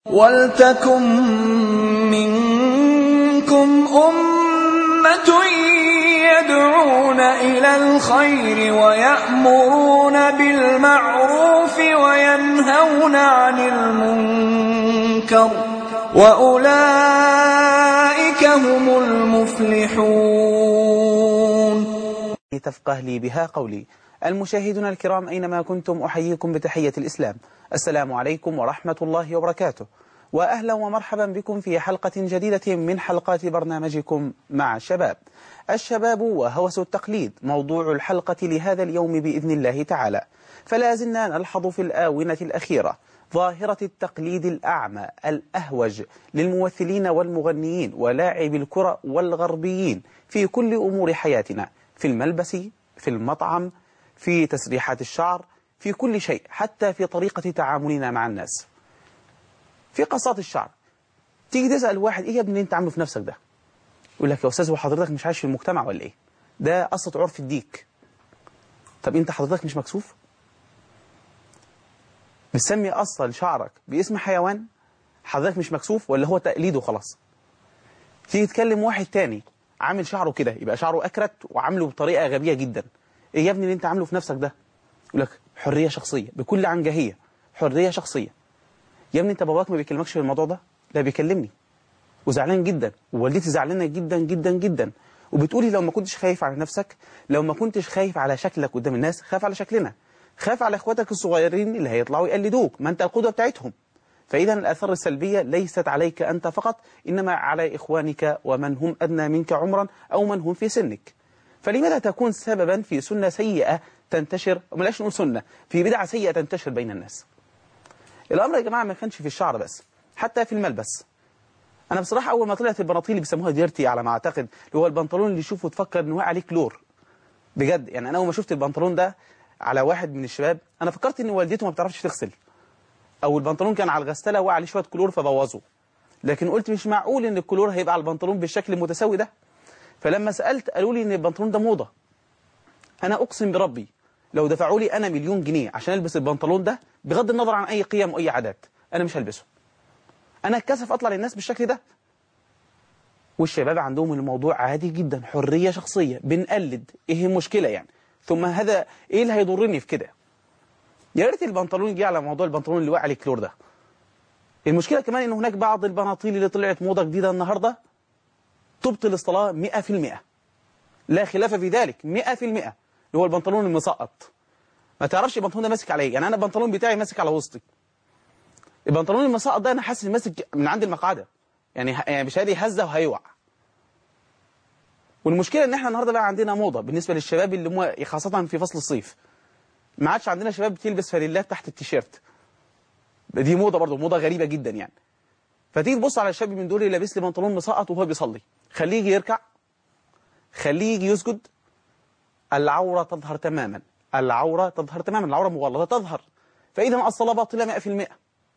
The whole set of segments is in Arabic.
وَلْتَكُن مِّنكُمْ أُمَّةٌ يَدْعُونَ إِلَى الْخَيْرِ وَيَأْمُرُونَ بِالْمَعْرُوفِ وَيَنْهَوْنَ عَنِ الْمُنكَرِ وَأُولَئِكَ هُمُ الْمُفْلِحُونَ. تفقه لي بها قولي. المشاهدون الكرام أينما كنتم أحييكم بتحية الإسلام. السلام عليكم ورحمة الله وبركاته، وأهلا ومرحبا بكم في حلقة جديدة من حلقات برنامجكم مع الشباب. الشباب وهوس التقليد موضوع الحلقة لهذا اليوم بإذن الله تعالى. فلا زلنا نلحظ في الآونة الأخيرة ظاهرة التقليد الأعمى الأهوج للممثلين والمغنيين ولاعبي الكرة والغربيين في كل أمور حياتنا، في الملبس، في المطعم، في تسريحات الشعر، في كل شيء، حتى في طريقة تعاملنا مع الناس. في قصات الشعر تيجي تسأل واحد: إيه يا ابني انت عامله في نفسك ده؟ يقول لك: يا أستاذ وحضرتك مش عايش في المجتمع ولا إيه؟ ده قصة عرف الديك. طب انت حضرتك مش مكسوف؟ بتسمي قصة لشعرك باسم حيوان؟ حضرتك مش مكسوف ولا هو تقليد وخلاص؟ تيجي تكلم واحد تاني عامل شعره كده، يبقى شعره أكرت وعامله بطريقة غبية جدا: إيه يا ابني اللي انت عامله في نفسك ده؟ يقول لك: حرية شخصية، بكل عنجهية، حرية شخصية. يا ابني انت باباك ما بيكلمكش في الموضوع ده؟ لا، بيكلمني وزعلان جدا، ووالدتي زعلانة جدا جدا جدا، وبتقولي لو ما كنتش خايف على نفسك، لو ما كنتش خايف على شكلك قدام الناس، خاف على شكلنا، خاف على اخواتك الصغيرين اللي هيطلعوا يقلدوك، ما انت القدوة بتاعتهم. فإذا الآثار السلبية ليست عليك أنت فقط، إنما على إخوانك ومن هم أدنى منك عمرا أو من هم في سنك. فلماذا تكون سببا في سنة سيئة تنتشر، وملاش نقول سنة، في بدعة سيئة تنتشر بين الناس؟ الأمر يا جماعة ما كانش في الشعر بس، حتى في الملبس. أنا بصراحة أول ما طلعت البناطيل اللي بيسموها ديرتي على ما أعتقد، اللي هو البنطلون اللي يشوفه تفكر إنه عليه كلور بجد. يعني أنا أول ما شفت البنطلون ده على واحد من الشباب، أنا فكرت إن والدته ما بتعرفش تغسل، أو البنطلون كان على الغسالة وعليه شوية كلور فبوظه. لكن قلت مش معقول إن الكلور هيبقى على البنطلون بالشكل المتساوي ده. فلما سألت قالوا لي إن البنطلون ده موضة. أنا أقسم بربي لو دفعوا لي أنا مليون جنيه عشان ألبس البنطلون ده، بغض النظر عن أي قيم وأي عادات، أنا مش هلبسه. أنا اتكسف أطلع للناس بالشكل ده. والشباب عندهم الموضوع عادي جدا، حرية شخصية، بنقلد، إيه المشكلة يعني؟ ثم هذا إيه اللي هيضرني في كده؟ يا ريت البنطلون يجي على موضوع البنطلون اللي واقع عليه كلور ده. المشكلة كمان إن هناك بعض البناطيل اللي طلعت موضة جديدة النهاردة تبطل الصلاة 100%، لا خلاف في ذلك، 100%، اللي هو البنطلون المسقط. ما تعرفش البنطلون ده ماسك على ايه. يعني انا البنطلون بتاعي ماسك على وسطي. البنطلون المسقط ده انا حاسس ماسك من عند المقعده، يعني مش هادي هزه وهيوقع. والمشكله ان احنا النهارده بقى عندنا موضه بالنسبه للشباب اللي خاصه في فصل الصيف. ما عادش عندنا شباب بتلبس فانيلات تحت التيشيرت. دي موضه برضه، موضه غريبه جدا يعني. فتيجي تبص على الشاب من دول اللي لابس لي بنطلون مسقط وهو بيصلي، خليه يجي يركع، خليه يجي يسجد، العوره تظهر تماما، العوره تظهر تماما، العوره مغلظه تظهر. فاذا الصلاه باطله 100%.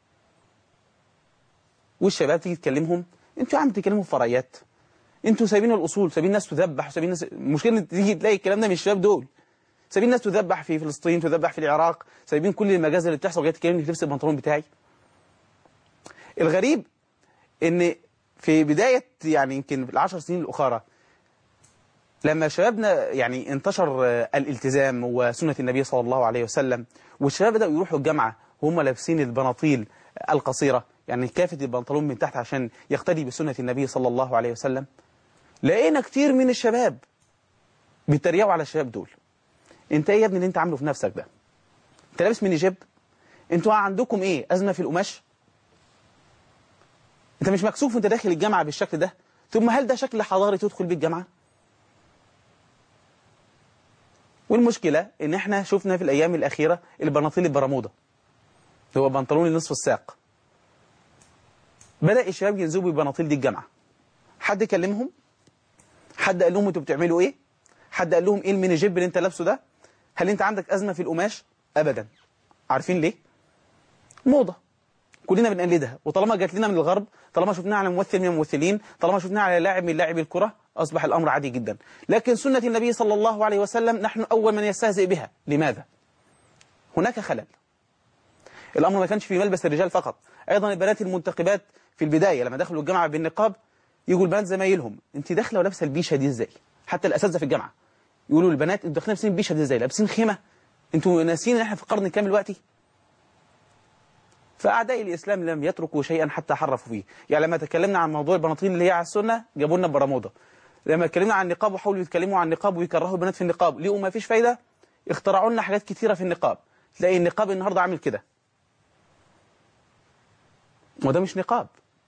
والشباب تيجي تكلمهم: انتوا يا عم بتتكلموا في فرعيات، انتوا سايبين الاصول، سايبين الناس تذبح، سايبين الناس. المشكله ان تيجي تلاقي الكلام ده من الشباب دول، سايبين الناس تذبح في فلسطين، تذبح في العراق، سايبين كل المجازر اللي بتحصل، وجاي تكلمني في لبس البنطلون بتاعي. الغريب ان في بدايه يعني يمكن ال10 سنين الاخرى، لما شبابنا يعني انتشر الالتزام وسنة النبي صلى الله عليه وسلم، والشباب بدأوا يروحوا الجامعة وهم لابسين البناطيل القصيرة، يعني كافة البنطلون من تحت عشان يقتدي بسنة النبي صلى الله عليه وسلم، لقينا كتير من الشباب بيتريقوا على الشباب دول: انت ايه يا ابني اللي انت عامله في نفسك ده؟ انت لابس ميني جيب؟ انتوا عندكم ايه، أزمة في القماش؟ انت مش مكسوف وانت داخل الجامعة بالشكل ده؟ ثم هل ده شكل حضاري تدخل بيه الجامعة؟ والمشكلة ان احنا شفنا في الايام الاخيرة البناطيل البرمودا، اللي هو بنطلون نصف الساق. بدأ الشباب ينزلوا بالبناطيل دي الجامعة. حد كلمهم؟ حد قال لهم انتوا بتعملوا ايه؟ حد قال لهم ايه الميني جيب اللي انت لابسه ده؟ هل انت عندك أزمة في القماش؟ ابدا. عارفين ليه؟ موضة كلنا بنقلدها، وطالما جات لنا من الغرب، طالما شفناها على ممثل من الممثلين، طالما شفناها على لاعب من لاعبي الكرة، أصبح الأمر عادي جدا. لكن سنة النبي صلى الله عليه وسلم نحن أول من يستهزئ بها. لماذا؟ هناك خلل. الأمر ما كانش في ملبس الرجال فقط، أيضا البنات المنتقبات في البداية لما دخلوا الجامعة بالنقاب يقول البنات زمايلهم أنت داخلة ولابسة البيشة دي إزاي؟ حتى الأساتذة في الجامعة يقولوا للبنات أنتوا داخلين لابسين البيشة دي إزاي؟ لابسين خيمة؟ أنتوا ناسين إن إحنا في القرن الكام دلوقتي؟ فأعداء الإسلام لم يتركوا شيئا حتى حرفوا فيه. يعني لما تكلمنا عن موضوع البناطيل اللي هي على السنة جابوا لنا برمودا، لما اتكلمنا عن النقاب وحاولوا يتكلموا عن النقاب ويكرهوا البنات في النقاب لقوا ما فيش فايدة، اخترعوا لنا حاجات كتيرة في النقاب. تلاقي النقاب النهاردة عامل كده، وده مش نقاب.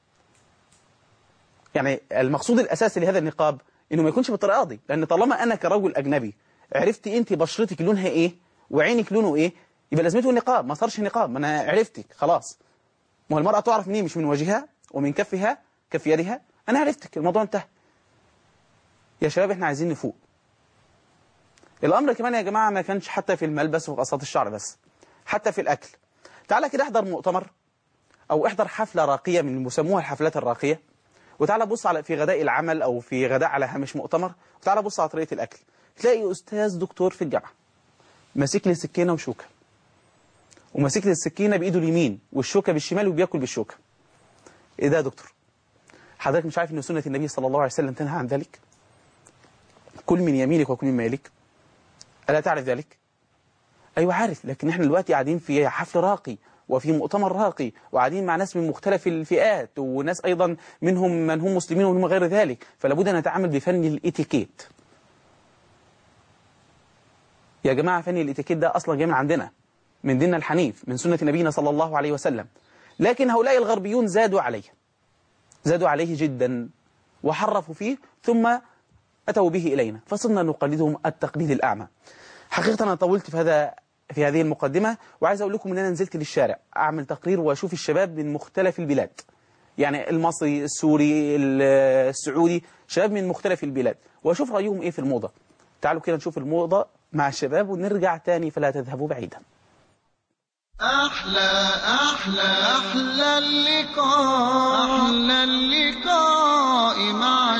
يعني المقصود الأساسي لهذا النقاب إنه ما يكونش بالطريقة دي، لأن طالما أنا كرجل أجنبي عرفت أنت بشرتك لونها إيه وعينك لونه إيه يبقى لازمته النقاب، ما صارش نقاب، ما أنا عرفتك خلاص. ما هو المرأة تعرف منين؟ مش من وجهها ومن كفها كف يدها، أنا عرفتك الموضوع انتهى. يا شباب إحنا عايزين نفوق. الأمر كمان يا جماعة ما كانش حتى في الملبس وقصات الشعر بس، حتى في الأكل. تعالى كده احضر مؤتمر أو احضر حفلة راقية من بيسموها الحفلات الراقية، وتعالى بص على في غداء العمل أو في غداء على هامش مؤتمر، وتعالى بص على طريقة الأكل، تلاقي أستاذ دكتور في الجامعة ماسك لي سكينة وشوكة، وماسك لي السكينة بإيده اليمين والشوكة بالشمال وبياكل بالشوكة. إيه ده يا دكتور؟ حضرتك مش عارف إن سنة النبي صلى الله عليه وسلم تنهى عن ذلك؟ كل من يمينك وكل من مالك، ألا تعرف ذلك؟ أيوة عارف، لكن إحنا دلوقتي قاعدين في حفل راقي وفي مؤتمر راقي وقاعدين مع ناس من مختلف الفئات وناس أيضا منهم من هم مسلمين ومنهم غير ذلك، فلا بد أن نتعامل بفن الإتيكيت. يا جماعة فن الإتيكيت ده أصلا جاي من عندنا، من ديننا الحنيف، من سنة نبينا صلى الله عليه وسلم، لكن هؤلاء الغربيون زادوا عليه جدا وحرفوا فيه ثم أتوا به إلينا فصرنا نقلدهم التقليد الأعمى. حقيقة أنا طولت في هذه المقدمة، وعايز أقول لكم أن أنا نزلت للشارع أعمل تقرير وأشوف الشباب من مختلف البلاد، يعني المصري السوري السعودي، شباب من مختلف البلاد، وأشوف رأيهم إيه في الموضة. تعالوا كده نشوف الموضة مع الشباب ونرجع تاني فلا تذهبوا بعيدا. أحلى اللقاء مع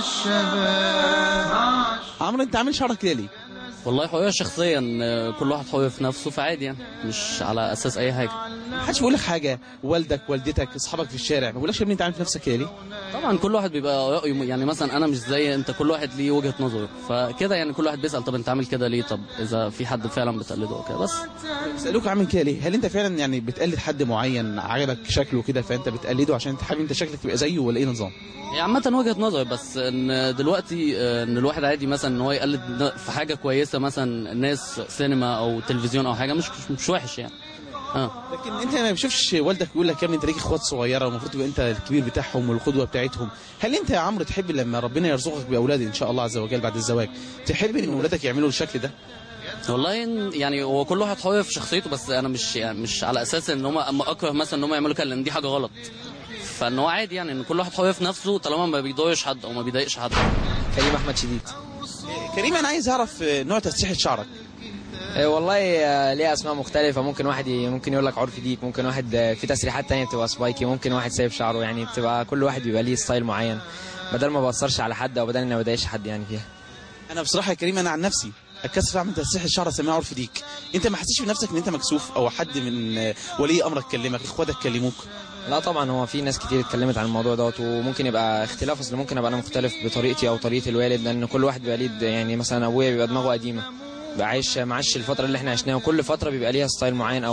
الشباب. عمرو أنت عامل شعرك ليه؟ والله حقيقة شخصيا كل واحد حقيقة في نفسه فعادي، يعني مش على أساس أي حاجة. محدش بيقول لك حاجة؟ والدك والدتك أصحابك في الشارع ما بيقولكش يا ابني أنت عامل في نفسك ليه؟ طبعا كل واحد بيبقى رأيه، يعني مثلا أنا مش زي أنت، كل واحد ليه وجهة نظره، فكده يعني كل واحد بيسأل طب أنت عامل كده ليه؟ طب إذا في حد فعلا بتقلده وكده بس. بيسألوك عامل كده ليه؟ هل أنت فعلا يعني بتقلد حد معين عجبك شكله كده فأنت بتقلده عشان أنت حابب أنت شكلك تبقى زيه ولا إيه نظام؟ هي عامة وجهة نظر، بس ان دلوقتي ان الواحد عادي مثلا ان هو يقلد في حاجة كويسة، مثلا الناس سينما او تلفزيون او حاجة مش وحش يعني. لكن انت ما بتشوفش والدك يقول لك يا ابني انت ليك اخوات صغيره والمفروض تبقى انت الكبير بتاعهم والقدوه بتاعتهم؟ هل انت يا عمرو تحب لما ربنا يرزقك باولاد ان شاء الله عز وجل بعد الزواج تحب ان اولادك يعملوا الشكل ده؟ والله يعني هو كل واحد حر في شخصيته، بس انا مش على اساس ان هم اكره مثلا ان هم يعملوا كده لان دي حاجة غلط، فان هو عادي يعني ان كل واحد حر في نفسه طالما ما بيضايقش حد او ما بيضايقش حد. كريم احمد شديد. كريم انا عايز اعرف نوع تسريحه شعرك. والله ليه اسماء مختلفه، ممكن واحد ممكن يقول لك عرف ديك، ممكن واحد في تسريحات تانية بتبقى سبايكي، ممكن واحد سايب شعره، يعني بتبقى كل واحد بيبقى ليه ستايل معين، بدل ما بأثرش على حد او بدل ان ما بضايقش حد يعني فيها. انا بصراحه يا كريم انا عن نفسي اتكسف اعمل تسريحه شعر اسميها عرف ديك. انت ما حسيتش بنفسك ان انت مكسوف او حد من ولي امرك كلمك، اخواتك كلموك؟ لا طبعا، هو في ناس كتير اتكلمت عن الموضوع دوت، وممكن يبقى اختلاف، اصل ممكن ابقى انا مختلف بطريقتي او طريقه الوالد، لان كل واحد بيبقى ليه، يعني مثلا ابويا بيبقى دماغه قديمه، عايش معاش الفتره اللي احنا عشناها، وكل فتره بيبقى ليها ستايل معين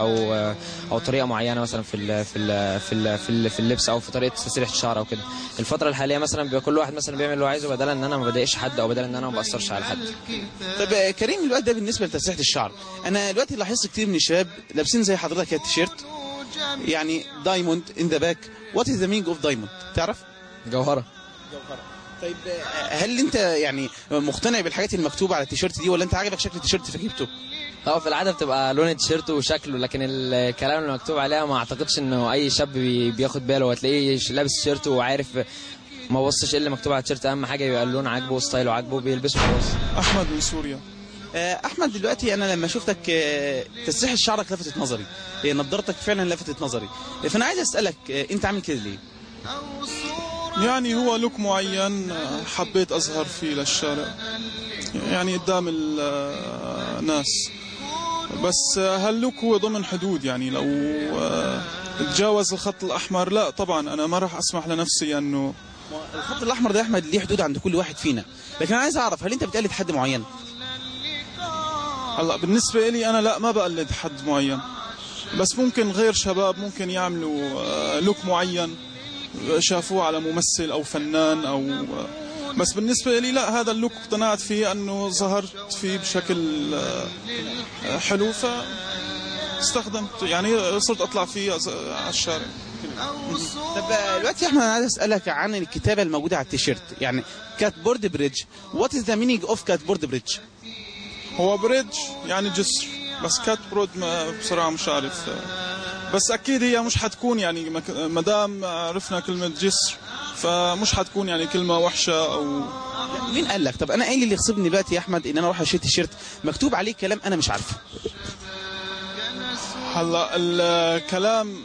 او طريقه معينه، مثلا في اللبس او في طريقه تسريحه الشعر او كده. الفتره الحاليه مثلا بيبقى كل واحد مثلا بيعمل اللي هو عايزه، بدل ان انا ما بضايقش حد او بدل ان انا ما باثرش على حد. طب كريم الوقت ده بالنسبه لتسريحه الشعر، انا دلوقتي لاحظت كتير من الشباب لابسين زي حضرتك التيشيرت يعني دايموند ان ذا باك. وات از ذا مينينج اوف دايموند؟ تعرف؟ جوهره. طيب هل انت يعني مقتنع بالحاجات المكتوبه على التيشيرت دي ولا انت عاجبك شكل التيشيرت فجبته؟ في العاده بتبقى لون التيشيرت وشكله، لكن الكلام اللي مكتوب عليها ما اعتقدش انه اي شاب بياخد باله، هتلاقيه لابس تيشيرت وعارف، ما بصش ايه اللي مكتوب على التيشيرت، اهم حاجه يبقى اللون عاجبه وستايله عاجبه بيلبسه خلاص. احمد من سوريا. احمد دلوقتي انا لما شفتك تسريحه شعرك لفتت نظري، نظارتك فعلا لفتت نظري، فانا عايز اسالك انت عامل كده ليه؟ يعني هو لوك معين حبيت اظهر فيه للشارع، يعني قدام الناس، بس هاللوك هو ضمن حدود، يعني لو تجاوز الخط الأحمر لا طبعا أنا ما راح أسمح لنفسي أنه. الخط الأحمر ده يا أحمد ليه حدود عند كل واحد فينا، لكن أنا عايز أعرف هل أنت بتقلد حد معين؟ هلا بالنسبة لي أنا لا، ما بقلد حد معين، بس ممكن غير شباب ممكن يعملوا لوك معين شافوه على ممثل أو فنان أو بس بالنسبة لي لا، هذا اللوك اقتنعت فيه أنه ظهرت فيه بشكل حلو فاستخدمت، يعني صرت أطلع فيه على الشارع. طب دلوقتي يا أحمد أنا عايز أسألك عن الكتابة الموجودة على التيشيرت، يعني كات بورد بريدج، what is the meaning of كات بورد بريدج؟ هو بريدج يعني جسر، بس كات برود بصراحة مش عارف، بس أكيد هي مش حتكون يعني مدام عرفنا كلمة جسر فمش حتكون يعني كلمة وحشة أو. مين قال لك؟ طب أنا قايل اللي يغصبني دلوقتي يا أحمد إن أنا أروح أشتري تيشيرت مكتوب عليه كلام أنا مش عارفه. هلا الكلام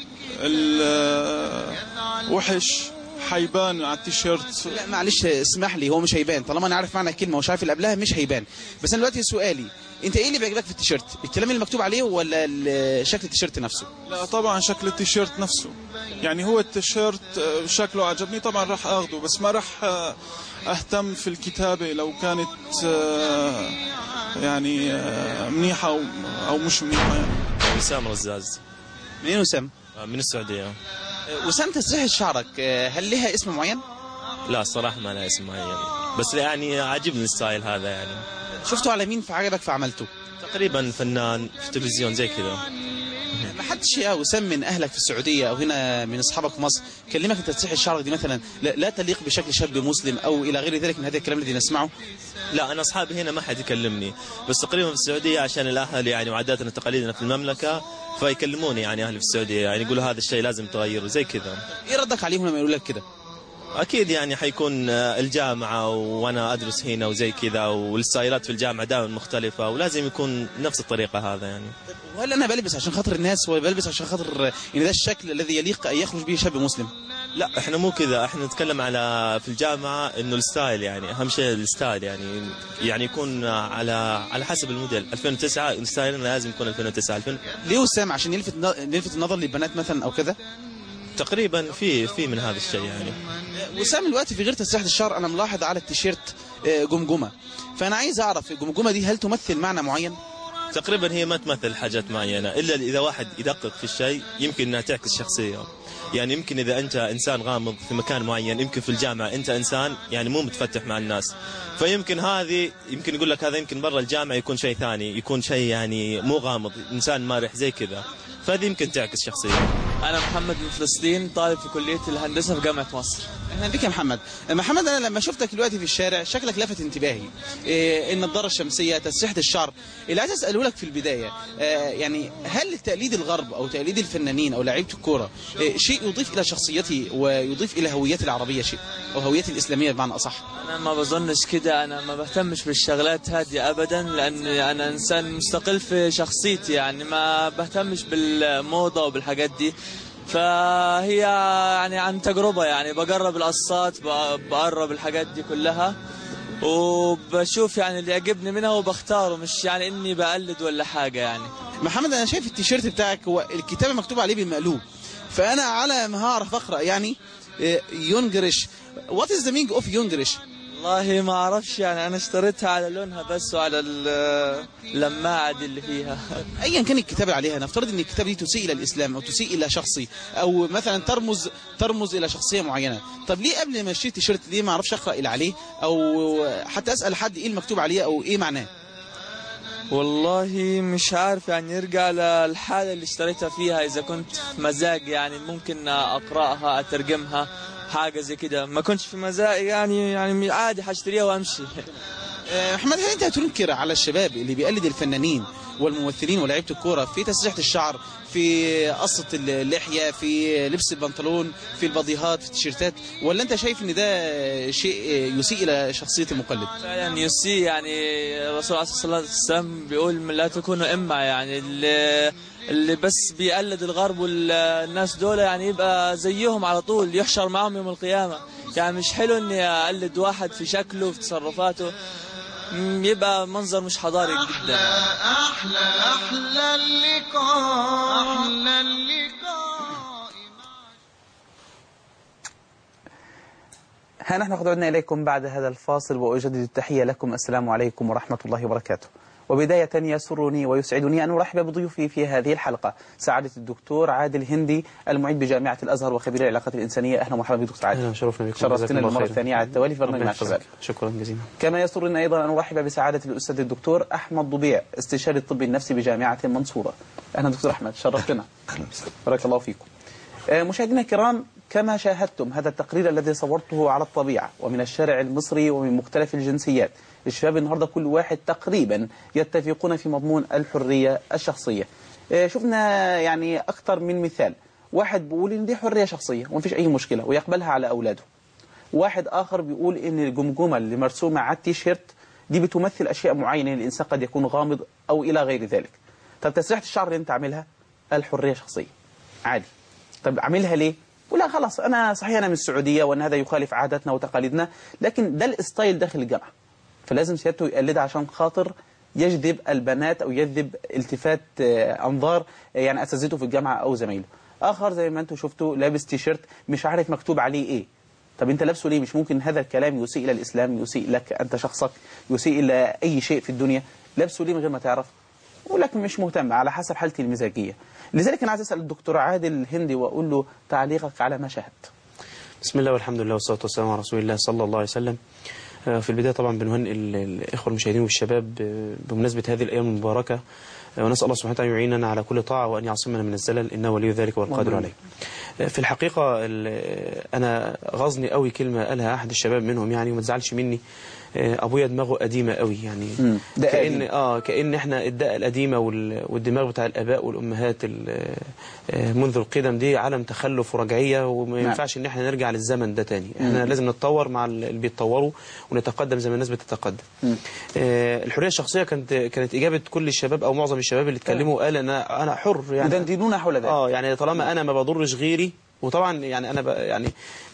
الوحش حيبان على التيشيرت. لا معلش اسمح لي، هو مش هيبان طالما انا عارف معنى الكلمه ومش عارف اللي قبلها مش هيبان. بس انا دلوقتي سؤالي، انت ايه اللي بيعجبك في التيشيرت؟ الكلام اللي مكتوب عليه ولا شكل التيشيرت نفسه؟ لا طبعا شكل التيشيرت نفسه، يعني هو التيشيرت شكله عجبني طبعا راح اخذه، بس ما راح اهتم في الكتابه لو كانت يعني منيحه او مش منيحه. يعني وسام رزاز. منين وسام؟ من السعوديه. وسام تسريحة شعرك هل لها اسم معين؟ لا الصراحه ما لها اسم معين، بس يعني عاجبني الستايل هذا. يعني شفته على مين فعجبك فعملته؟ تقريبا فنان في التلفزيون زي كذا. ما حدش يا وسام من اهلك في السعوديه او هنا من اصحابك في مصر كلمك ان تسريحة الشعر دي مثلا لا تليق بشكل شاب مسلم او الى غير ذلك من هذا الكلام الذي نسمعه؟ لا انا اصحابي هنا ما حد يكلمني، بس تقريبا في السعوديه عشان الاهل يعني وعاداتنا وتقاليدنا في المملكه فيكلموني يعني اهلي في السعوديه، يعني يقولوا هذا الشيء لازم تغيره زي كذا. ايه ردك عليهم لما يقولوا لك كده؟ اكيد يعني حيكون الجامعه وانا ادرس هنا وزي كذا، والستايلات في الجامعه دائما مختلفه ولازم يكون نفس الطريقه هذا. يعني وهل انا بلبس عشان خاطر الناس ولا بلبس عشان خاطر ان ده الشكل الذي يليق ان يخرج به شاب مسلم؟ لا احنا مو كذا، احنا نتكلم على في الجامعه انه الستايل، يعني اهم شيء الستايل، يعني يكون على حسب الموديل. 2009 الستايل لازم يكون 2009 ليه وسام؟ عشان يلفت النظر للبنات مثلا او كذا؟ تقريبا في من هذا الشيء. يعني وسام الوقت في غير تسريحة الشعر انا ملاحظ على التيشيرت جمجمه، فانا عايز اعرف الجمجمه دي هل تمثل معنى معين؟ تقريبا هي ما تمثل حاجات معينه، الا اذا واحد يدقق في الشيء يمكن انها تعكس شخصيه. يعني يمكن اذا انت انسان غامض في مكان معين، يمكن في الجامعه انت انسان يعني مو متفتح مع الناس، فيمكن هذه يمكن يقول لك هذا يمكن برا الجامعه يكون شيء ثاني، يكون شيء يعني مو غامض، انسان مارح زي كذا، فهذه يمكن تعكس شخصيه. أنا محمد من فلسطين، طالب في كلية الهندسة في جامعة مصر. اهلا بك يا محمد. محمد انا لما شفتك دلوقتي في الشارع شكلك لفت انتباهي، النضاره الشمسيه، تسريحه الشعر. اللي عايز اساله لك في البدايه يعني هل تقليد الغرب او تقليد الفنانين او لعيبه الكوره شيء يضيف الى شخصيتي ويضيف الى هويتي العربيه شيء او هويتي الاسلاميه بمعنى اصح؟ أنا ما بظنش كده، أنا ما بهتمش بالشغلات هذه أبدا، لأن أنا إنسان مستقل في شخصيتي، يعني ما بهتمش بالموضة وبالحاجات دي. فهي يعني عن تجربة، يعني بجرب القصات، بقرب الحاجات دي كلها وبشوف يعني اللي يعجبني منها وبختاره، مش يعني اني بقلد ولا حاجة. يعني محمد انا شايف التيشيرت بتاعك هو الكتابة مكتوب عليه بالمقلوب، فانا على ما هعرف اقرأ يعني يونجرش. What is the meaning of يونجرش؟ والله ما اعرفش، يعني انا اشتريتها على لونها بس وعلى اللماعة دي اللي فيها. ايا كان الكتابة عليها، نفترض ان الكتابة دي تسيء الى الاسلام او تسيء الى شخصي او مثلا ترمز الى شخصية معينة، طب ليه قبل ما اشتري تيشيرت ليه ما اعرفش اقرأ اللي عليه او حتى اسأل حد ايه المكتوب عليه او ايه معناه؟ والله مش عارف، يعني يرجع للحالة اللي اشتريتها فيها. إذا كنت في مزاج يعني ممكن أقرأها أترجمها حاجة زي كده، ما كنتش في مزاج يعني عادي هشتريها وأمشي. محمد هل أنت هتنكر على الشباب اللي بيقلد الفنانين والممثلين ولاعيبة الكورة في تسريحة الشعر، في قصة اللحية، في لبس البنطلون، في البضيهات، في التيشيرتات، ولا أنت شايف إن ده شيء يسيء إلى شخصية المقلد؟ فعلا يسيء، يعني الرسول عليه الصلاة والسلام بيقول لا تكونوا إمة، يعني اللي بس بيقلد الغرب والناس دول يعني يبقى زيهم على طول، يحشر معهم يوم القيامة. يعني مش حلو إني أقلد واحد في شكله في تصرفاته، يبقى منظر مش حضاري جدا. أحلى اللقاء ها نحن قد عدنا إليكم بعد هذا الفاصل وأجدد التحية لكم. السلام عليكم ورحمة الله وبركاته. وبداية يسرني ويسعدني أن أرحب بضيوفي في هذه الحلقة سعادة الدكتور عادل هندي المعيد بجامعة الأزهر وخبير العلاقات الإنسانية. أهلا ومرحبا بك دكتور عادل. أهلا شرفنا بكم. شرفتنا للمرة الثانية على التوالي في برنامج مع الشباب. شكرا جزيلا. كما يسرني أيضا أن أرحب بسعادة الأستاذ الدكتور أحمد ضبيع استشاري الطب النفسي بجامعة المنصورة. أهلا دكتور أحمد، شرفتنا. أهلا وسهلا. بارك الله فيكم. مشاهدينا الكرام، كما شاهدتم هذا التقرير الذي صورته على الطبيعة ومن الشارع المصري ومن مختلف الجنسيات، الشباب النهاردة كل واحد تقريبا يتفقون في مضمون الحرية الشخصية. شفنا يعني أكثر من مثال، واحد بيقول إن دي حرية شخصية ومفيش أي مشكلة ويقبلها على أولاده، واحد آخر بيقول إن الجمجمة اللي مرسومة على التيشيرت دي بتمثل أشياء معينة، الإنسان قد يكون غامض أو إلى غير ذلك. طب تسريحة الشعر اللي أنت عاملها الحرية شخصية عادي، طب عاملها ليه؟ ولا خلاص أنا صحيح أنا من السعودية وأن هذا يخالف عاداتنا وتقاليدنا، لكن ده الستايل داخل الجامعة، فلازم سيادته يقلدها عشان خاطر يجذب البنات أو يجذب التفات أنظار يعني أساتذته في الجامعة أو زمايله. آخر زي ما أنتم شفتوا لابس تيشيرت مش عارف مكتوب عليه إيه. طب أنت لابسه ليه؟ مش ممكن هذا الكلام يسيء إلى الإسلام، يسيء لك أنت شخصك، يسيء إلى أي شيء في الدنيا. لابسه ليه من غير ما تعرف؟ ولكن مش مهتم على حسب حالتي المزاجية. لذلك أنا عايز أسأل الدكتور عادل هندي وأقول له تعليقك على ما شاهدت. بسم الله والحمد لله والصلاة والسلام على رسول الله صلى الله عليه وسلم. في البداية طبعا بنهنئ الإخوة المشاهدين والشباب بمناسبة هذه الأيام المباركة، ونسأل الله سبحانه وتعالى يعيننا على كل طاعة وأن يعصمنا من الزلل، إنه ولي ذلك والقادر عليه. في الحقيقة أنا غزني قوي كلمة قالها أحد الشباب منهم يعني، وما تزعلش مني، أبويا دماغه قديمة قوي يعني، كأن إحنا الدقة القديمة والدماغ بتاع الآباء والأمهات منذ القدم دي عالم تخلف ورجعية، وما ينفعش إن إحنا نرجع للزمن ده تاني. إحنا لازم نتطور مع اللي بيتطوروا ونتقدم زي ما الناس بتتقدم. الحرية الشخصية كانت إجابة كل الشباب أو معظم الشباب اللي اتكلموا وقال أنا حر يعني، يدندنون حول ذلك. يعني طالما أنا ما بضرش غيري، وطبعا يعني انا يعني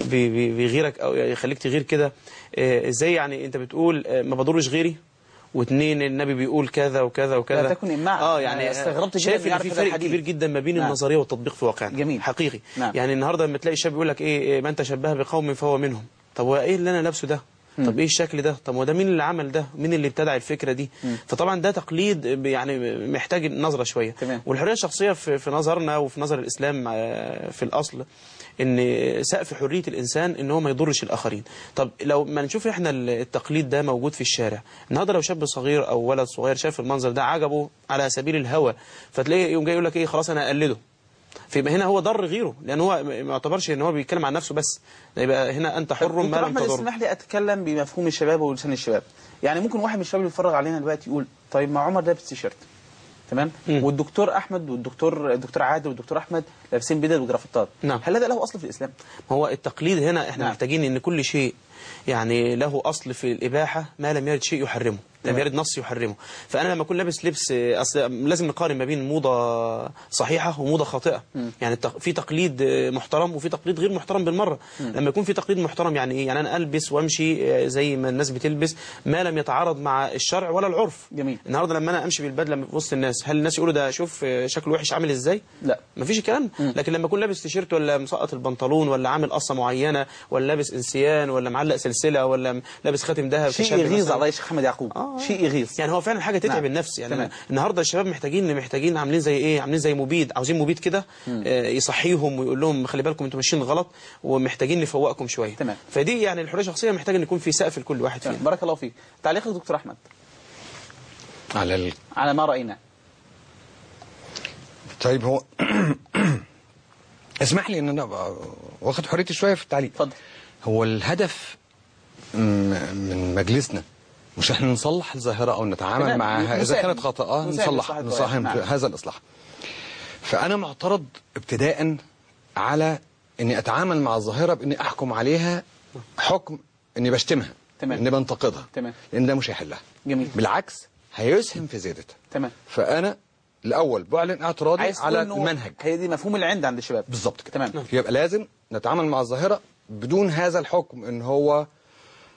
بيغيرك او يخليك تغير كده. ازاي يعني انت بتقول ما بضرش غيري، واثنين النبي بيقول كذا وكذا وكذا، لا تكن إماع. يعني استغربت شايف ان في فرق كبير جدا ما بين النظريه والتطبيق في واقعنا. جميل. حقيقي. نعم. يعني النهارده لما تلاقي شاب يقول لك ايه من تشبه بقوم فهو منهم. طب وايه اللي انا لابسه ده؟ طب ايه الشكل ده؟ طب وده مين اللي عمل ده؟ مين اللي ابتدع الفكره دي؟ فطبعا ده تقليد يعني محتاج نظره شويه. تمام. والحريه الشخصيه في نظرنا وفي نظر الاسلام في الاصل ان سقف حريه الانسان ان هو ما يضرش الاخرين. طب لو ما نشوف احنا التقليد ده موجود في الشارع النهارده، لو شاب صغير او ولد صغير شاف المنظر ده عجبه على سبيل الهوى، فتلاقيه يوم جاي يقول لك ايه خلاص انا اقلده، فيبقى هنا هو ضر غيره، لان هو ما يعتبرش ان هو بيتكلم عن نفسه بس، يبقى هنا انت حر ما لم تضر. اسمح لي اتكلم بمفهوم الشباب ولسان الشباب. يعني ممكن واحد من الشباب اللي بيتفرج علينا دلوقتي يقول طيب ما عمر لابس تيشيرت تمام، والدكتور احمد الدكتور عادل والدكتور احمد لابسين بدل وجرافتات. نعم. هل هذا له اصل في الاسلام؟ هو التقليد هنا احنا نعم. محتاجين ان كل شيء يعني له اصل في الاباحه ما لم يرد شيء يحرمه، لم يرد نص يحرمه. فانا لما اكون لابس لبس اصل لازم نقارن ما بين موضه صحيحه وموضه خاطئه. يعني في تقليد محترم وفي تقليد غير محترم بالمره. لما يكون في تقليد محترم يعني ايه؟ يعني انا البس وامشي زي ما الناس بتلبس ما لم يتعارض مع الشرع ولا العرف. جميل. النهارده لما انا امشي بالبدله في وسط الناس، هل الناس يقولوا ده شوف شكله وحش عامل ازاي؟ لا مفيش الكلام. لكن لما اكون لابس تيشيرت ولا مسقط البنطلون ولا عامل قصه معينه ولا لابس انسيان ولا معلق سلسله ولا لابس خاتم ذهب، شيء يغيظ على الشيخ محمد يعقوب. شيء يغيظ يعني، هو فعلا حاجه تتعب النفس يعني. تمام. النهارده الشباب محتاجين عاملين زي ايه؟ عاملين زي مبيد، عاوزين مبيد كده يصحيهم ويقول لهم خلي بالكم انتوا ماشيين غلط ومحتاجين نفوقكم شويه. تمام. فدي يعني الحريه الشخصيه محتاجه ان يكون في سقف لكل واحد فينا. بارك الله فيك. تعليق دكتور احمد على ما راينا. طيب هو اسمح لي ان انا واخد حريتي شويه في التعليق. اتفضل. هو الهدف من مجلسنا مش احنا نصلح الظاهره او نتعامل معها اذا كانت خاطئه، نصلح هذا الاصلاح. فانا معترض ابتداء على اني اتعامل مع الظاهره باني احكم عليها حكم اني بشتمها، تمام، اني بنتقدها، تمام، لان ده مش هيحلها. جميل. بالعكس هيسهم في زيادتها. تمام. فانا الاول بعلن اعتراضي على المنهج. هي دي مفهوم العند عند الشباب. بالظبط كده. تمام. يبقى لازم نتعامل مع الظاهره بدون هذا الحكم ان هو